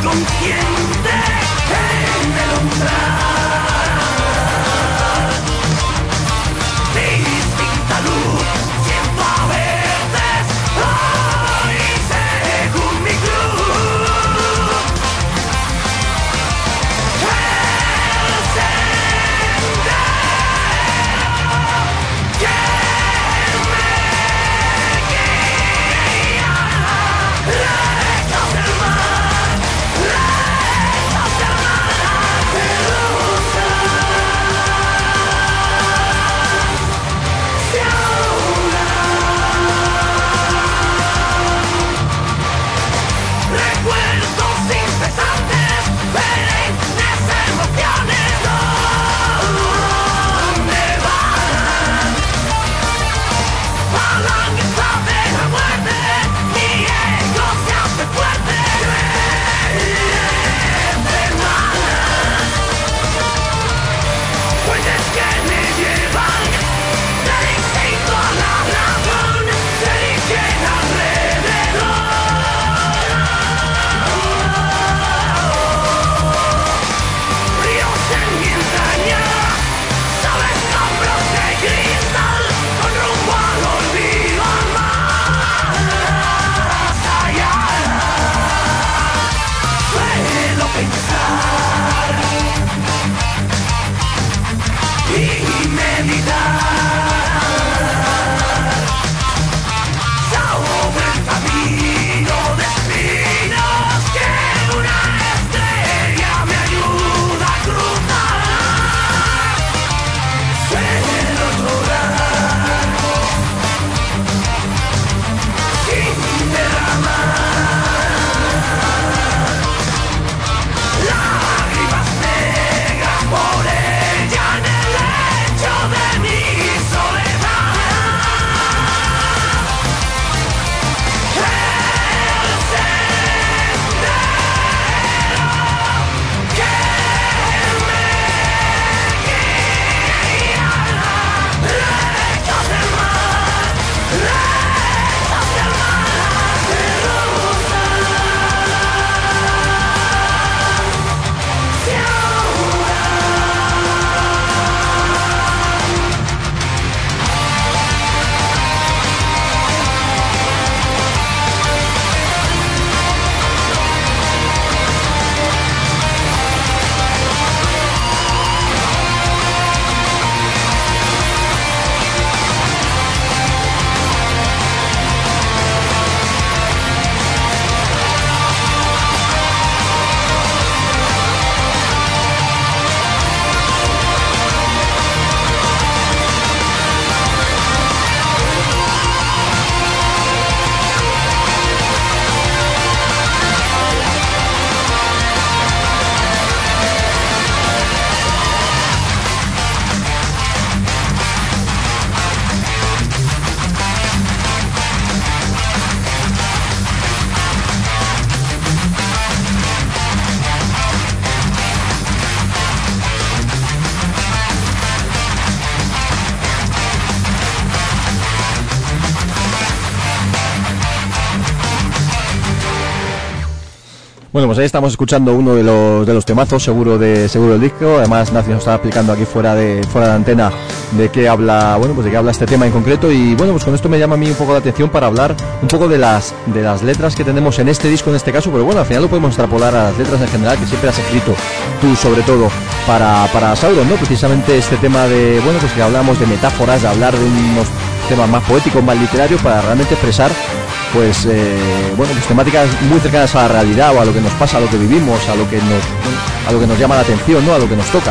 consciente en el umbral. Distinta luz, siento a veces, hoy según mi cruz. El sendero que me guía, lejos del mar, lejos del mar, Jerusalén. Recuerdos incesantes, perennes emociones, ¿dónde van? Hablan que sabe la muerte, mi ego se hace fuerte, hermanas, fuentes que me llevan del instinto a la razón, se dirigen alrededor. Ríos en mi entraña, sobre escombros de cristal, con rumbo al olvido al más allá. Suelo pensar y meditar sobre el camino de espinos que una estrella me ayuda a cruzar. Suelo llorar sin derramar lágrimas negras por ella en el lecho de mi soledad. El sendero que me guía, lejos del mar, lejos del mar, Bueno, pues ahí estamos escuchando uno de los temazos seguro del disco. Además, Nazi nos estaba explicando aquí fuera de antena de qué habla, bueno, pues de qué habla este tema en concreto. Y bueno, pues con esto me llama a mí un poco la atención para hablar un poco de las letras que tenemos en este disco, en este caso, pero bueno, al final lo podemos extrapolar a las letras en general que siempre has escrito tú, sobre todo para Sauron, ¿no? Precisamente este tema de, bueno, pues que hablamos de metáforas, de hablar de unos temas más poéticos, más literarios, para realmente expresar pues bueno, pues temáticas muy cercanas a la realidad o a lo que nos pasa, a lo que vivimos, a lo que nos llama la atención, ¿no? A lo que nos toca.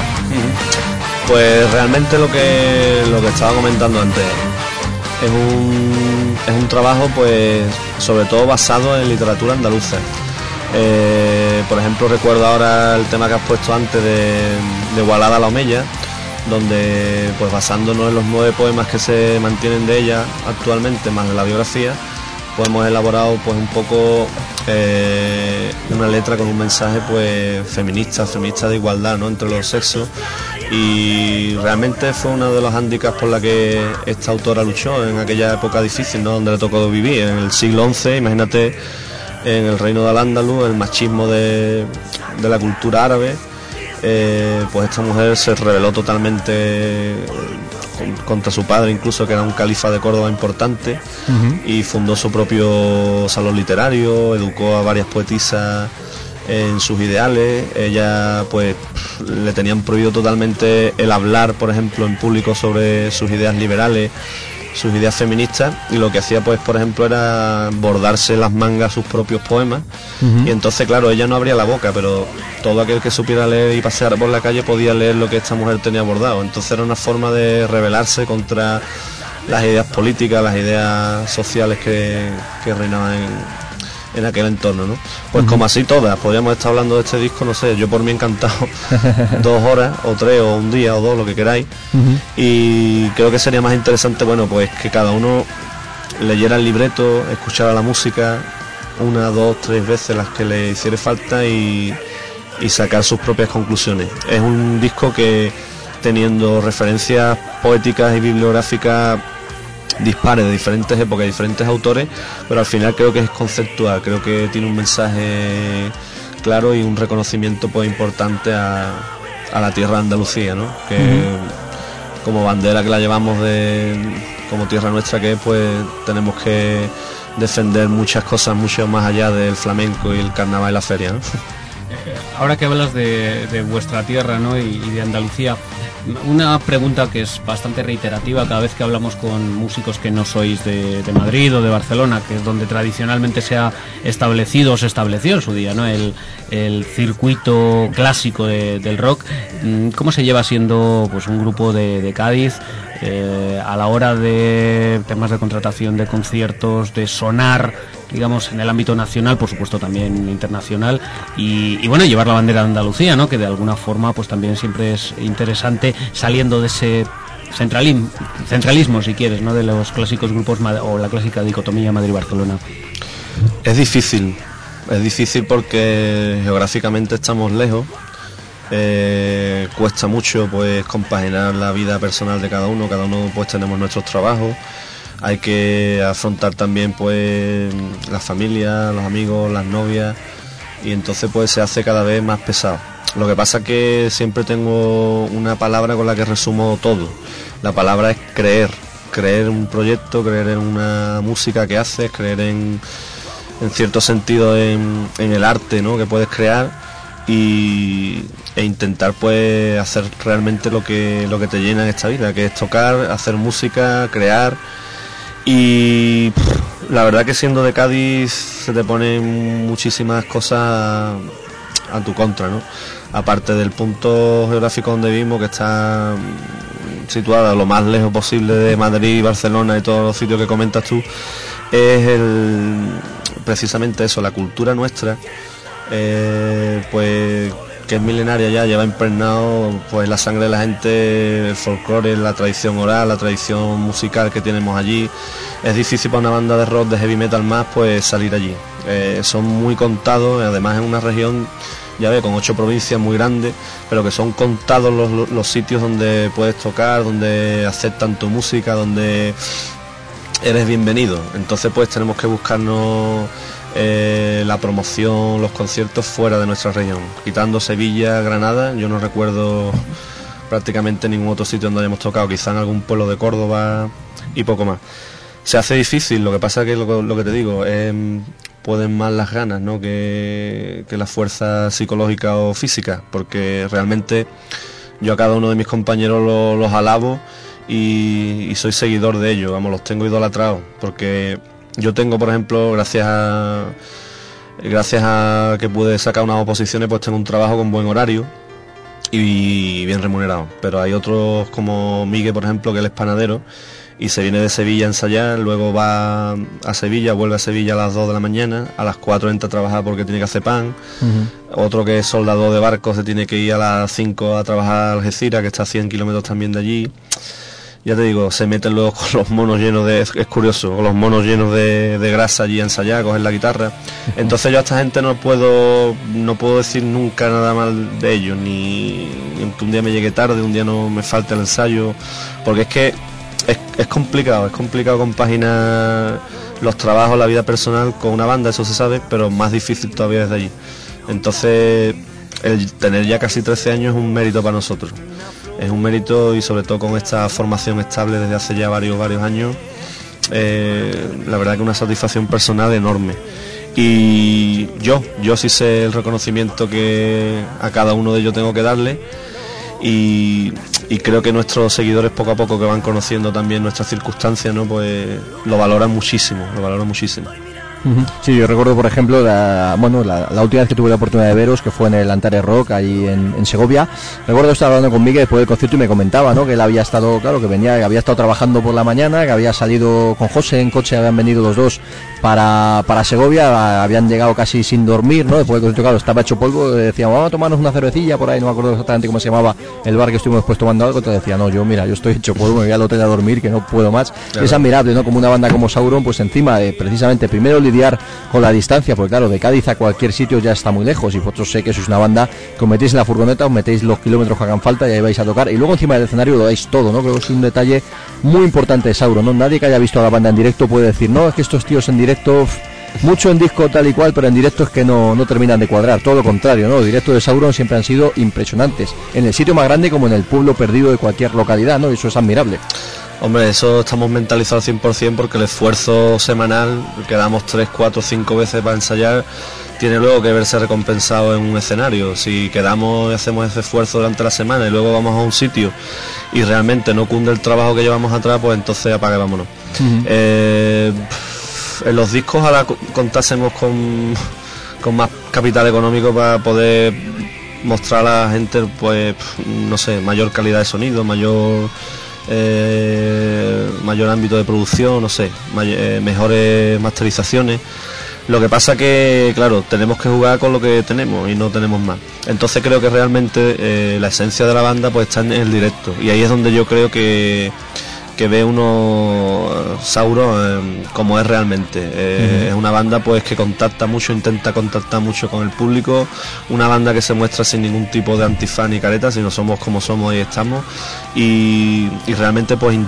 Pues realmente lo que estaba comentando antes es un trabajo, pues sobre todo basado en literatura andaluza. Por ejemplo, recuerdo ahora el tema que has puesto antes de Gualada la Omeya, donde pues basándonos en los 9 poemas que se mantienen de ella actualmente, más de la biografía, pues hemos elaborado pues un poco una letra con un mensaje pues feminista de igualdad, ¿no?, entre los sexos, y realmente fue uno de los hándicaps por la que esta autora luchó en aquella época difícil, ¿no?, donde le tocó vivir en el siglo XI. Imagínate en el reino de Al-Ándalus, el machismo de la cultura árabe, pues esta mujer se rebeló totalmente contra su padre, incluso, que era un califa de Córdoba importante, y fundó su propio salón literario, educó a varias poetisas en sus ideales. Ella, pues, le tenían prohibido totalmente el hablar, por ejemplo, en público sobre sus ideas liberales, sus ideas feministas, y lo que hacía, pues, por ejemplo, era bordarse las mangas sus propios poemas. Y entonces, claro, ella no abría la boca, pero todo aquel que supiera leer y paseara por la calle podía leer lo que esta mujer tenía bordado. Entonces era una forma de rebelarse contra las ideas políticas, las ideas sociales que reinaban en aquel entorno, ¿no? Pues como así todas, podríamos estar hablando de este disco, no sé, yo por mí encantado 2 horas, o 3, o un día, o 2, lo que queráis. Y creo que sería más interesante, bueno, pues que cada uno leyera el libreto, escuchara la música 1, 2, 3 veces, las que le hiciera falta, y sacar sus propias conclusiones. Es un disco que, teniendo referencias poéticas y bibliográficas dispares de diferentes épocas, de diferentes autores, pero al final creo que es conceptual, creo que tiene un mensaje claro y un reconocimiento, pues, importante a la tierra de Andalucía, ¿no? Que como bandera que la llevamos como tierra nuestra que es, pues tenemos que defender muchas cosas mucho más allá del flamenco y el carnaval y la feria, ¿no? Ahora que hablas de vuestra tierra, ¿no? y de Andalucía, una pregunta que es bastante reiterativa cada vez que hablamos con músicos que no sois de Madrid o de Barcelona, que es donde tradicionalmente se ha establecido o se estableció en su día, ¿no? el circuito clásico del rock. ¿Cómo se lleva siendo, pues, un grupo de Cádiz a la hora de temas de contratación de conciertos, de sonar, digamos, en el ámbito nacional, por supuesto también internacional, y bueno, llevar la bandera de Andalucía, ¿no? Que de alguna forma, pues, también siempre es interesante, saliendo de ese centralismo, si quieres, ¿no? De los clásicos grupos o la clásica dicotomía Madrid-Barcelona. Es difícil porque geográficamente estamos lejos. Cuesta mucho, pues, compaginar la vida personal de cada uno, pues tenemos nuestros trabajos, hay que afrontar también, pues, la familia, los amigos, las novias, y entonces, pues, se hace cada vez más pesado. Lo que pasa es que siempre tengo una palabra con la que resumo todo. La palabra es creer en un proyecto, creer en una música que haces, creer en cierto sentido en el arte, ¿no? Que puedes crear, e intentar, pues, hacer realmente lo que te llena en esta vida, que es tocar, hacer música, crear. Y la verdad que siendo de Cádiz se te ponen muchísimas cosas a tu contra, ¿no? Aparte del punto geográfico donde vivimos, que está situada lo más lejos posible de Madrid, Barcelona y todos los sitios que comentas tú, es precisamente eso, la cultura nuestra, pues, que es milenaria ya, lleva impregnado, pues, la sangre de la gente, el folclore, la tradición oral, la tradición musical que tenemos allí. Es difícil para una banda de rock, de heavy metal más, pues, salir allí. Son muy contados, además en una región, ya ves, con 8 provincias muy grandes, pero que son contados los sitios donde puedes tocar, donde aceptan tu música, donde eres bienvenido. Entonces, pues, tenemos que buscarnos la promoción, los conciertos fuera de nuestra región, quitando Sevilla, Granada. Yo no recuerdo prácticamente ningún otro sitio donde hayamos tocado, quizá en algún pueblo de Córdoba y poco más. Se hace difícil, lo que pasa es que lo que te digo, pueden más las ganas, ¿no? que la fuerza psicológica o física, porque realmente yo a cada uno de mis compañeros los alabo y soy seguidor de ellos, vamos, los tengo idolatrados, porque yo tengo, por ejemplo, gracias a que pude sacar unas oposiciones, pues tengo un trabajo con buen horario y bien remunerado. Pero hay otros como Miguel, por ejemplo, que él es panadero y se viene de Sevilla a ensayar, luego va a Sevilla, vuelve a Sevilla a las 2 de la mañana, a las 4 entra a trabajar porque tiene que hacer pan. Otro que es soldador de barcos se tiene que ir a las 5 a trabajar a Algeciras, que está a 100 kilómetros también de allí. Ya te digo, se meten luego con los monos llenos de... Es curioso, con los monos llenos de grasa allí a ensayar, a coger la guitarra. Entonces yo a esta gente no puedo decir nunca nada mal de ellos, ni que un día me llegue tarde, un día no me falte el ensayo, porque es que es complicado compaginar los trabajos, la vida personal con una banda, eso se sabe, pero más difícil todavía desde allí. Entonces, el tener ya casi 13 años es un mérito para nosotros. Es un mérito, y sobre todo con esta formación estable desde hace ya varios años, la verdad que una satisfacción personal enorme. Y yo sí sé el reconocimiento que a cada uno de ellos tengo que darle, y creo que nuestros seguidores poco a poco, que van conociendo también nuestras circunstancias, ¿no? Pues lo valoran muchísimo. Sí, yo recuerdo, por ejemplo, la última vez que tuve la oportunidad de veros, que fue en el Antares Rock, ahí en Segovia. Recuerdo estar hablando con Miguel después del concierto y me comentaba, ¿no?, que él había estado, claro, que había estado trabajando por la mañana, que había salido con José en coche, habían venido los dos para Segovia, habían llegado casi sin dormir, ¿no? Después del concierto, claro, estaba hecho polvo, decíamos, vamos a tomarnos una cervecilla por ahí, no me acuerdo exactamente cómo se llamaba el bar que estuvimos después tomando algo, te decía, no, yo estoy hecho polvo, me voy al hotel a dormir, que no puedo más. Claro. Es admirable, ¿no?, como una banda como Sauron, pues encima de precisamente primero lidiar con la distancia, porque claro, de Cádiz a cualquier sitio ya está muy lejos, y vosotros sé que sois una banda que os metéis en la furgoneta, os metéis los kilómetros que hagan falta y ahí vais a tocar, y luego encima del escenario lo dais todo, ¿no? Creo que es un detalle muy importante de Sauron, ¿no? Nadie que haya visto a la banda en directo puede decir, no, es que estos tíos en directo, mucho en disco tal y cual, pero en directo es que no terminan de cuadrar, todo lo contrario, ¿no? Los directos de Sauron siempre han sido impresionantes, en el sitio más grande como en el pueblo perdido de cualquier localidad, ¿no? Y eso es admirable. Hombre, eso estamos mentalizados al 100%, porque el esfuerzo semanal, que damos 3, 4, 5 veces para ensayar, tiene luego que verse recompensado en un escenario. Si quedamos y hacemos ese esfuerzo durante la semana y luego vamos a un sitio y realmente no cunde el trabajo que llevamos atrás, pues entonces apague, vámonos. En los discos ahora contásemos con más capital económico para poder mostrar a la gente, pues, no sé, mayor calidad de sonido, mayor ámbito de producción, no sé, mejores masterizaciones. Lo que pasa que, claro, tenemos que jugar con lo que tenemos y no tenemos más. Entonces creo que realmente la esencia de la banda pues está en el directo, y ahí es donde yo creo que ve uno Sauron como es realmente. Es una banda pues que contacta mucho, intenta contactar mucho con el público, una banda que se muestra sin ningún tipo de antifaz ni careta, sino somos como somos y estamos, y realmente pues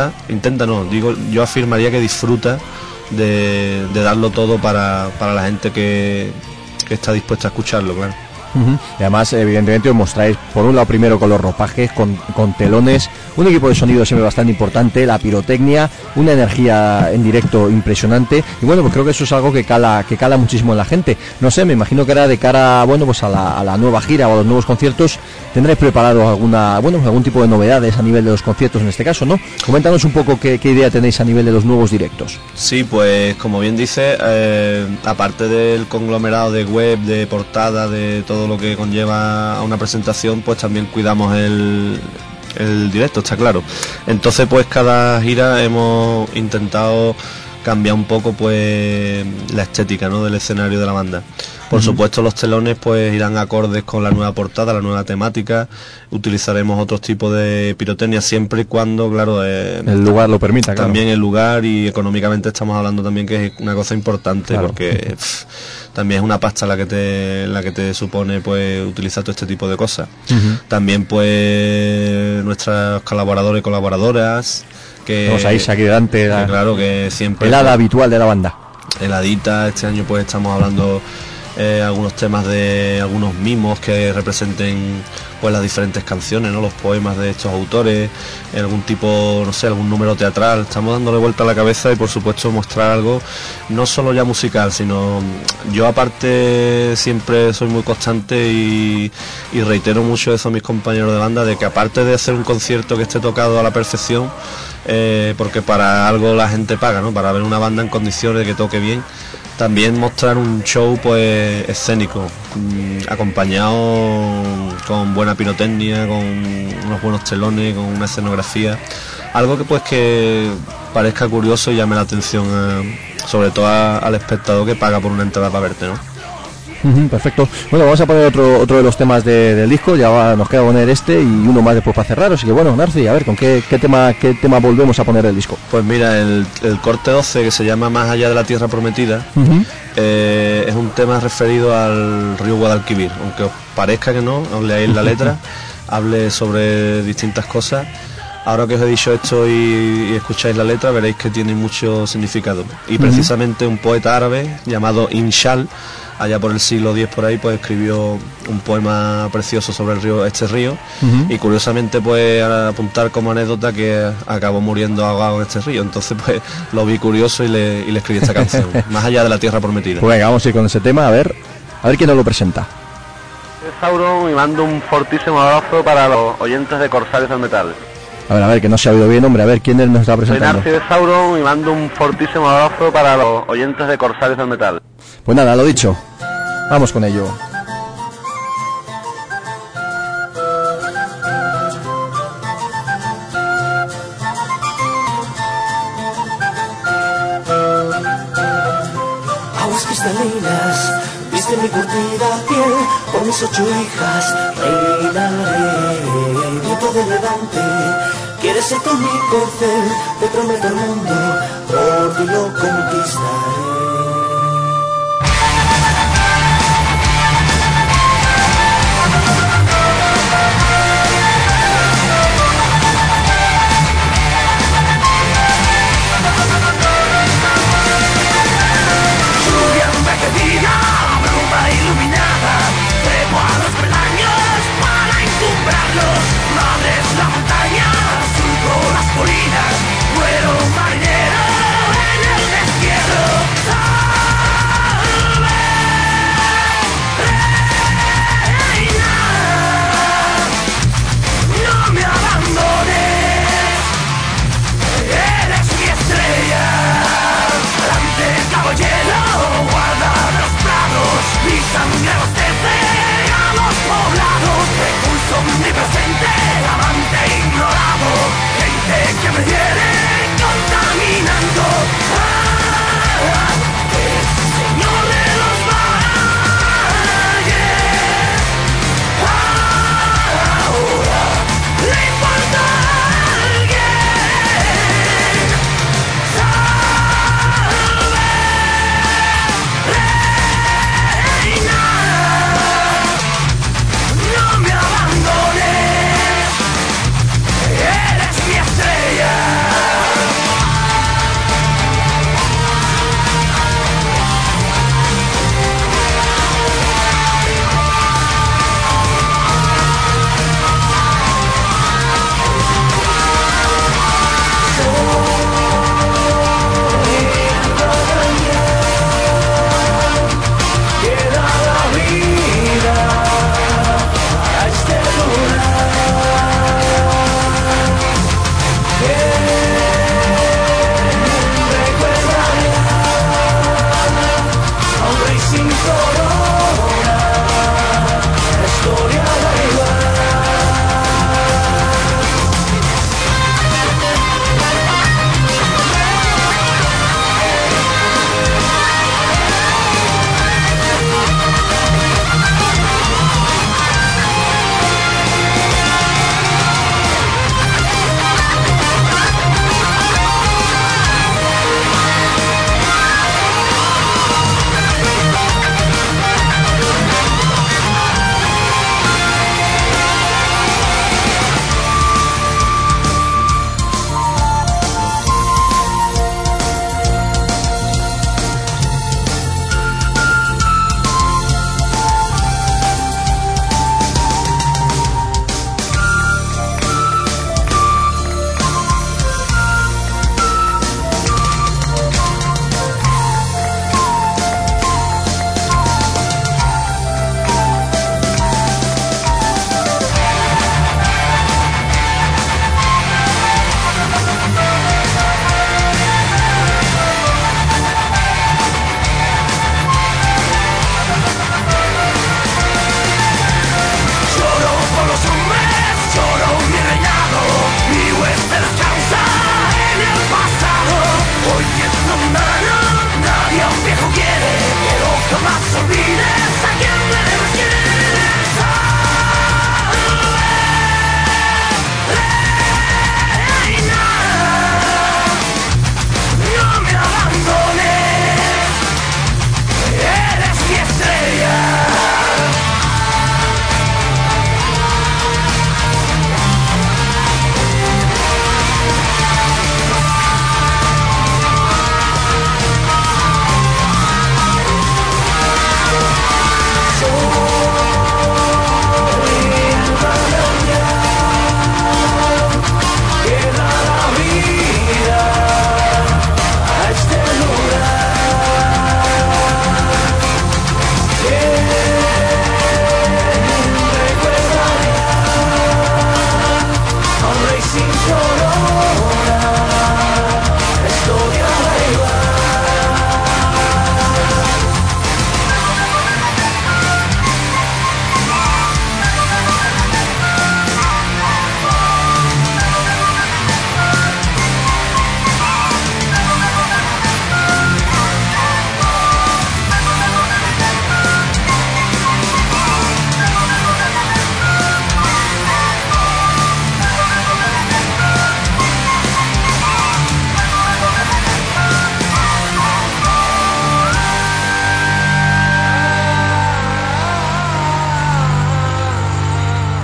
yo afirmaría que disfruta de darlo todo para la gente que está dispuesta a escucharlo, claro. Y además, evidentemente, os mostráis, por un lado, primero con los ropajes, con telones, un equipo de sonido siempre bastante importante, la pirotecnia, una energía en directo impresionante, y bueno, pues creo que eso es algo que cala muchísimo en la gente. No sé, me imagino que era de cara, bueno, pues a la nueva gira o a los nuevos conciertos, tendréis preparado algún tipo de novedades a nivel de los conciertos en este caso, ¿no? Coméntanos un poco qué idea tenéis a nivel de los nuevos directos. Sí, pues como bien dice, aparte del conglomerado de web, de portada, de todo lo que conlleva a una presentación, pues también cuidamos el directo, está claro. Entonces pues cada gira hemos intentado cambiar un poco pues la estética, ¿no?, del escenario de la banda. Por supuesto, los telones pues irán acordes con la nueva portada, la nueva temática. Utilizaremos otros tipos de pirotecnia siempre y cuando, claro, el lugar lo permita, claro. También el lugar, y económicamente estamos hablando también que es una cosa importante, claro, porque también es una pasta la que te supone pues utilizar todo este tipo de cosas. También pues nuestros colaboradores y colaboradoras, que vamos a irse aquí delante, claro, que siempre el hada habitual de la banda. Heladita. Este año pues estamos hablando algunos temas de algunos mimos que representen pues las diferentes canciones, ¿no?, los poemas de estos autores, algún tipo, no sé, algún número teatral. Estamos dándole vuelta a la cabeza, y por supuesto mostrar algo no solo ya musical, sino yo aparte siempre soy muy constante y reitero mucho eso a mis compañeros de banda, de que aparte de hacer un concierto que esté tocado a la perfección, porque para algo la gente paga, ¿no?, para ver una banda en condiciones de que toque bien, también mostrar un show pues escénico, acompañado con buena pirotecnia, con unos buenos telones, con una escenografía, algo que pues que parezca curioso y llame la atención sobre todo al espectador que paga por una entrada para verte, ¿no? Perfecto. Bueno, vamos a poner otro de los temas del disco. Ya nos queda poner este y uno más después para cerrar. Así que bueno, Narci, a ver, ¿con qué tema volvemos a poner del disco? Pues mira, el corte 12, que se llama Más allá de la tierra prometida, es un tema referido al río Guadalquivir. Aunque os parezca que no, os leáis la letra, hable sobre distintas cosas. ahora que os he dicho esto y escucháis la letra, veréis que tiene mucho significado. Y precisamente un poeta árabe llamado Inshal, allá por el siglo X por ahí, pues escribió un poema precioso sobre este río, y curiosamente pues a apuntar como anécdota que acabó muriendo ahogado en este río. Entonces pues lo vi curioso y le escribí esta canción, Más allá de la tierra prometida. Pues venga, vamos a ir con ese tema, a ver quién nos lo presenta. Sauron, y mando un fortísimo abrazo para los oyentes de Corsarios del Metal. A ver, que no se ha oído bien, hombre, a ver quién nos está presentando. Soy Narci de Sauron y mando un fortísimo abrazo para los oyentes de Corsarios del Metal. Pues nada, lo dicho, vamos con ello. Aguas cristalinas, viste mi curtida piel, por mis 8 hijas reinaré. Viento de levante, quieres ser tú mi corcel, te prometo el mundo, por ti lo conquistaré. Colinas, vuelo marinero en el destierro.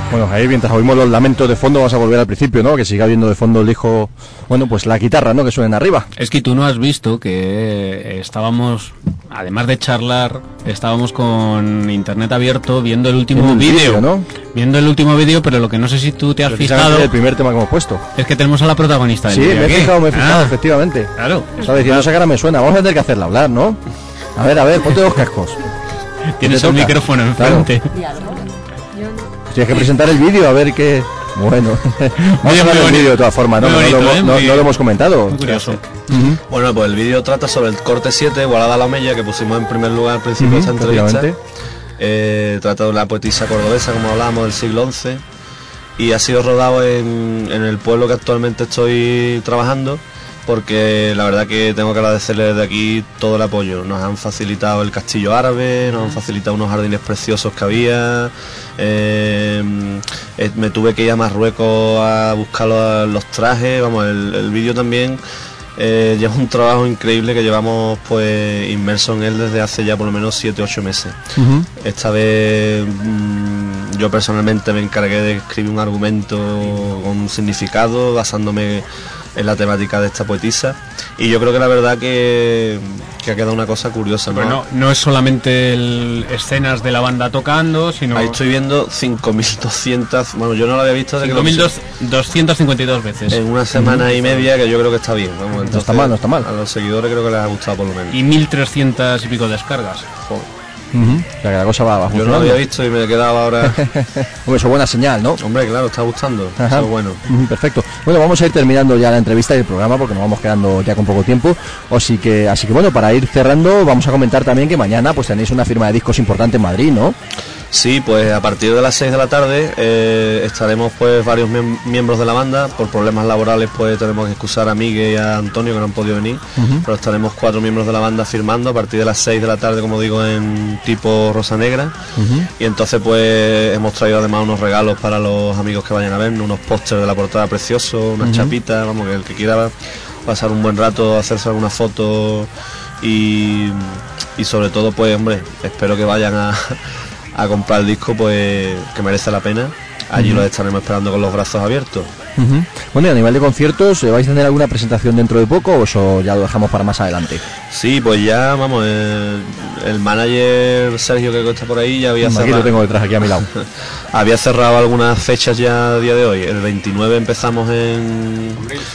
Bueno, ahí mientras oímos los lamentos de fondo vamos a volver al principio, ¿no? Que siga habiendo de fondo el hijo, bueno, pues la guitarra, ¿no? Que suena arriba. Es que tú no has visto que estábamos, además de charlar, estábamos con internet abierto viendo el último vídeo, ¿no? Viendo el último vídeo, pero lo que no sé si tú te has fijado... el primer tema que hemos puesto. Es que tenemos a la protagonista del vídeo. Sí, me he fijado, efectivamente. Claro. Estaba diciendo, esa cara me suena, vamos a tener que hacerla hablar, ¿no? A ver, ponte los cascos. Tienes un micrófono enfrente. Claro. Tienes que presentar el vídeo, a ver qué... Bueno, vamos a ver el vídeo de todas formas, ¿no? No lo hemos comentado. Muy curioso. Bueno, pues el vídeo trata sobre el corte 7, Gualada a la Mella, que pusimos en primer lugar al principio de esta entrevista. Trata de una poetisa cordobesa, como hablábamos, del siglo XI, y ha sido rodado en el pueblo que actualmente estoy trabajando, porque la verdad que tengo que agradecerle desde aquí todo el apoyo. Nos han facilitado el castillo árabe, nos han facilitado unos jardines preciosos que había, me tuve que ir a Marruecos a buscar los trajes, vamos, el vídeo también lleva un trabajo increíble que llevamos pues inmersos en él desde hace ya por lo menos 7-8 meses. Esta vez yo personalmente me encargué de escribir un argumento con significado basándome en la temática de esta poetisa, y yo creo que la verdad que ha quedado una cosa curiosa, ¿no? Bueno, no es solamente escenas de la banda tocando, sino... Ahí estoy viendo 5.200, bueno, yo no lo había visto desde 5.252 veces. En una semana y media, que yo creo que está bien. Vamos, entonces, no está mal. A los seguidores creo que les ha gustado por lo menos. Y 1.300 y pico descargas. Joder. O sea que la cosa va funcionando. Yo no lo había visto y me he quedado ahora... Hombre, eso es buena señal, ¿no? Hombre, claro, está gustando. Eso es bueno. Perfecto. Bueno, vamos a ir terminando ya la entrevista y el programa porque nos vamos quedando ya con poco tiempo. Así que bueno, para ir cerrando, vamos a comentar también que mañana pues tenéis una firma de discos importante en Madrid, ¿no? Sí, pues a partir de las 6 de la tarde estaremos pues varios miembros de la banda. Por problemas laborales pues tenemos que excusar a Miguel y a Antonio, que no han podido venir, pero estaremos 4 miembros de la banda firmando a partir de las 6 de la tarde, como digo, en tipo rosa negra. Y entonces pues hemos traído además unos regalos para los amigos que vayan a vernos, unos pósters de la portada preciosos, unas chapitas, vamos, que el que quiera pasar un buen rato, hacerse alguna foto y sobre todo pues hombre, espero que vayan a comprar el disco, pues que merece la pena. Allí los estaremos esperando con los brazos abiertos. Bueno, y a nivel de conciertos, ¿vais a tener alguna presentación dentro de poco o eso ya lo dejamos para más adelante? Sí, pues ya, vamos, el manager Sergio, que está por ahí, ya había cerrado. Aquí lo tengo detrás, aquí a mi lado. Había cerrado algunas fechas ya a día de hoy. El 29 empezamos en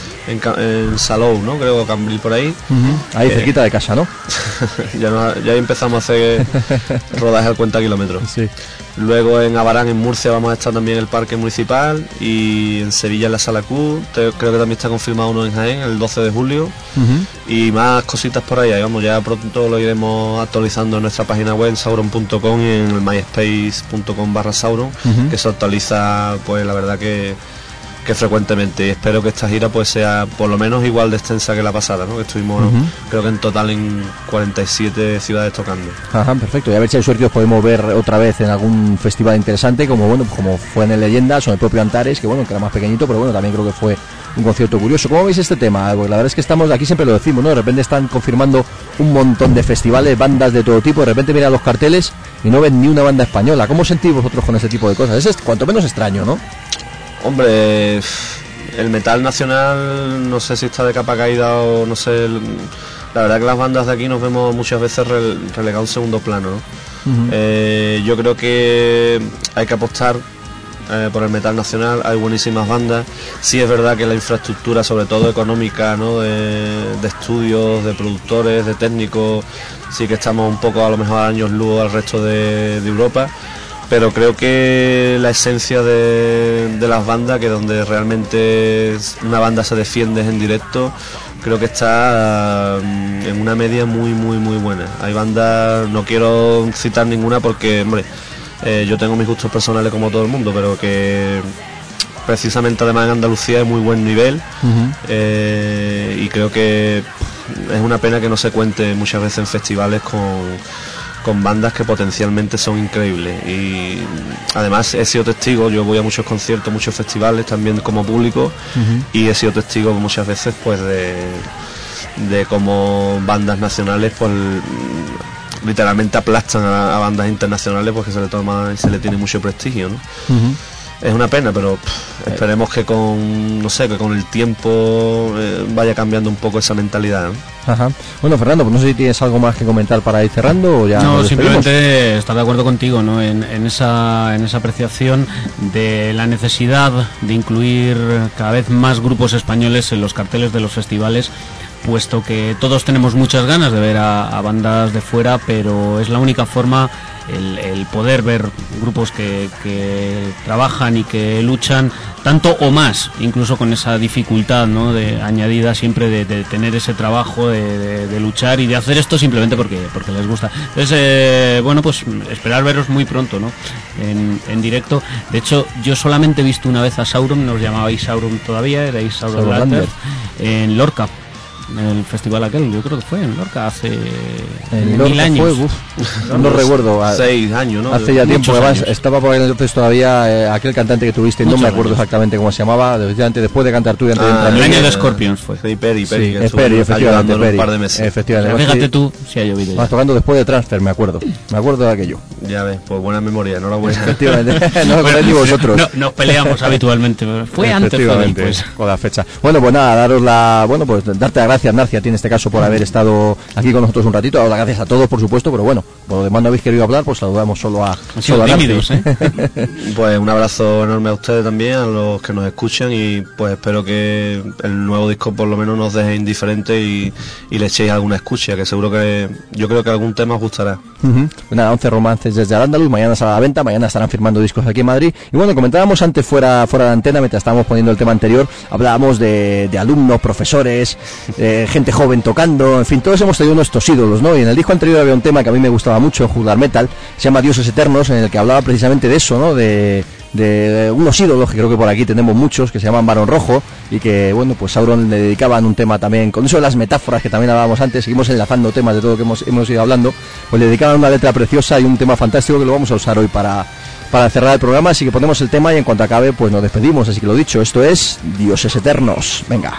Salou, ¿no? Creo, Cambril, por ahí. Ahí cerquita de casa, ¿no? ya empezamos a hacer rodaje al cuenta kilómetros. Sí. Luego en Abarán, en Murcia, vamos a estar también en el Parque Municipal, y en Sevilla en la Sala Q. Creo que también está confirmado uno en Jaén, el 12 de julio. Y más cositas por ahí. Vamos, ya pronto lo iremos actualizando en nuestra página web, sauron.com, y en el myspace.com/sauron, que se actualiza, pues la verdad que frecuentemente. Y espero que esta gira pues sea por lo menos igual de extensa que la pasada, ¿no? Que estuvimos creo que en total en 47 ciudades tocando. Ajá, perfecto. Y a ver si hay suerte os podemos ver otra vez en algún festival interesante, como fue en el Leyendas o en el propio Antares, que era más pequeñito, pero también creo que fue un concierto curioso. ¿Cómo veis este tema? Porque la verdad es que estamos aquí, siempre lo decimos, ¿no? De repente están confirmando un montón de festivales, bandas de todo tipo, de repente mira los carteles y no ven ni una banda española. ¿Cómo sentís vosotros con ese tipo de cosas? Es cuanto menos extraño, ¿no? Hombre, el metal nacional no sé si está de capa caída o no sé. La verdad que las bandas de aquí nos vemos muchas veces relegados a un segundo plano, ¿no? Yo creo que hay que apostar por el metal nacional. Hay buenísimas bandas. Sí es verdad que la infraestructura, sobre todo económica, ¿no? de estudios, de productores, de técnicos, sí que estamos un poco a lo mejor a años luz al resto de Europa. Pero creo que la esencia de las bandas, que donde realmente una banda se defiende en directo, creo que está en una media muy muy muy buena. Hay bandas, no quiero citar ninguna porque, hombre, yo tengo mis gustos personales como todo el mundo, pero que precisamente además en Andalucía hay muy buen nivel. Y creo que es una pena que no se cuente muchas veces en festivales con bandas que potencialmente son increíbles. Y además he sido testigo, yo voy a muchos conciertos, muchos festivales también como público, y he sido testigo muchas veces pues de cómo bandas nacionales pues literalmente aplastan a bandas internacionales porque se le toma y se le tiene mucho prestigio, ¿no? es una pena, pero esperemos que con el tiempo vaya cambiando un poco esa mentalidad, ¿no? Ajá. Bueno, Fernando, pues no sé si tienes algo más que comentar para ir cerrando o ya. No, simplemente estar de acuerdo contigo, ¿no? En esa apreciación de la necesidad de incluir cada vez más grupos españoles en los carteles de los festivales, puesto que todos tenemos muchas ganas de ver a bandas de fuera, pero es la única forma el poder ver grupos que trabajan y que luchan tanto o más, incluso con esa dificultad, ¿no?, de añadida siempre de tener ese trabajo de luchar y de hacer esto simplemente porque les gusta. Entonces, bueno, pues esperar veros muy pronto, ¿no?, en directo. De hecho, yo solamente he visto una vez a Sauron, no os llamabais Sauron todavía, erais Sauron Lander, en Lorca. En el festival aquel, yo creo que fue en Lorca hace 1000 años. No recuerdo. 6 años, ¿no? Hace ya tiempo, además años. estaba por ahí entonces todavía aquel cantante que tuviste, no me acuerdo exactamente cómo se llamaba, después de cantar tú y antes de entrar. El año de Scorpions fue. Sí, Peri, Sí, que Peri, efectivamente, un par de meses. efectivamente. Fíjate tú si ha llovido. Vas tocando después de Transfer, me acuerdo de aquello. Ya ves, pues buena memoria, enhorabuena. Efectivamente, no lo conocéis ni vosotros. No, nos peleamos habitualmente, pero fue antes fue después. Con la fecha. Bueno, pues nada, darte las gracias, Narcia, a ti en este caso por haber estado aquí con nosotros un ratito. Dar las gracias a todos, por supuesto, pero bueno, por lo demás no habéis querido hablar, pues saludamos solo a tímidos, Pues un abrazo enorme a ustedes también, a los que nos escuchan, y pues espero que el nuevo disco por lo menos nos deje indiferentes y le echéis alguna escucha, que seguro que yo creo que algún tema os gustará. Nada, 11 romances desde Al-Ándalus, mañana sale a la venta, mañana estarán firmando discos aquí en Madrid. Y bueno, comentábamos antes fuera de antena, mientras estábamos poniendo el tema anterior, hablábamos de alumnos, profesores, gente joven tocando, en fin, todos hemos tenido nuestros ídolos, ¿no? Y en el disco anterior había un tema que a mí me gustaba mucho en Jugar Metal, se llama Dioses Eternos, en el que hablaba precisamente de eso, ¿no? De unos ídolos que creo que por aquí tenemos muchos, que se llaman Barón Rojo, y que, bueno, pues Sauron le dedicaban un tema también, con eso de las metáforas que también hablábamos antes, seguimos enlazando temas de todo lo que hemos ido hablando, pues le dedicaban una letra preciosa y un tema fantástico que lo vamos a usar hoy para cerrar el programa, así que ponemos el tema y en cuanto acabe, pues nos despedimos, así que lo dicho, esto es Dioses Eternos, venga.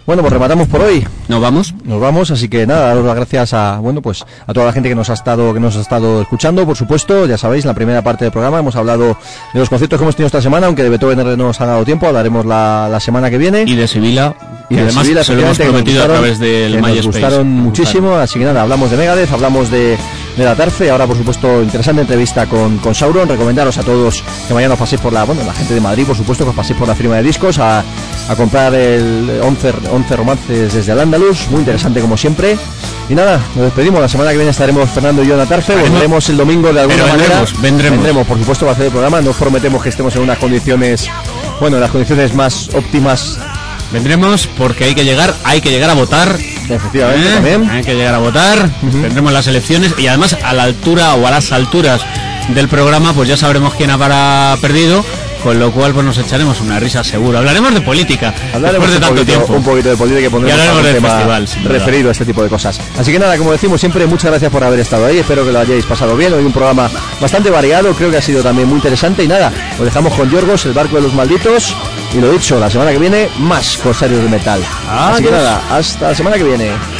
Bueno, pues rematamos por hoy. Nos vamos, así que nada, daros las gracias a toda la gente que nos ha estado escuchando, por supuesto. Ya sabéis, en la primera parte del programa hemos hablado de los conciertos que hemos tenido esta semana, aunque de Beethoven no nos ha dado tiempo, hablaremos la semana que viene. Y de Sevilla, y de además Sevilla, se lo hemos prometido a través del MySpace. Nos gustaron muchísimo, así que nada, hablamos de Megadeth, hablamos de la Tarfe, ahora por supuesto interesante entrevista con Sauron. Recomendaros a todos que mañana os paséis por la gente de Madrid, por supuesto, que os paséis por la firma de discos a comprar el 11 romances desde Al-Ándalus, muy interesante como siempre. Y nada, nos despedimos, la semana que viene estaremos Fernando y yo en la Tarfe, volveremos el domingo de alguna manera. Vendremos, por supuesto, para hacer el programa, no os prometemos que estemos en unas condiciones, las condiciones más óptimas. Vendremos porque hay que llegar a votar. Efectivamente, también. Hay que llegar a votar, tendremos las elecciones y además a la altura o a las alturas del programa pues ya sabremos quién habrá perdido, con lo cual pues nos echaremos una risa seguro. Hablaremos de política después de tanto tiempo. Un poquito de política que pondremos un tema festival, referido a este tipo de cosas. Así que nada, como decimos siempre, muchas gracias por haber estado ahí, espero que lo hayáis pasado bien. Hoy un programa bastante variado, creo que ha sido también muy interesante. Y nada, os dejamos con Yorgos, el barco de los malditos. Y lo dicho, la semana que viene más Corsarios del Metal. Así que nada, hasta la semana que viene.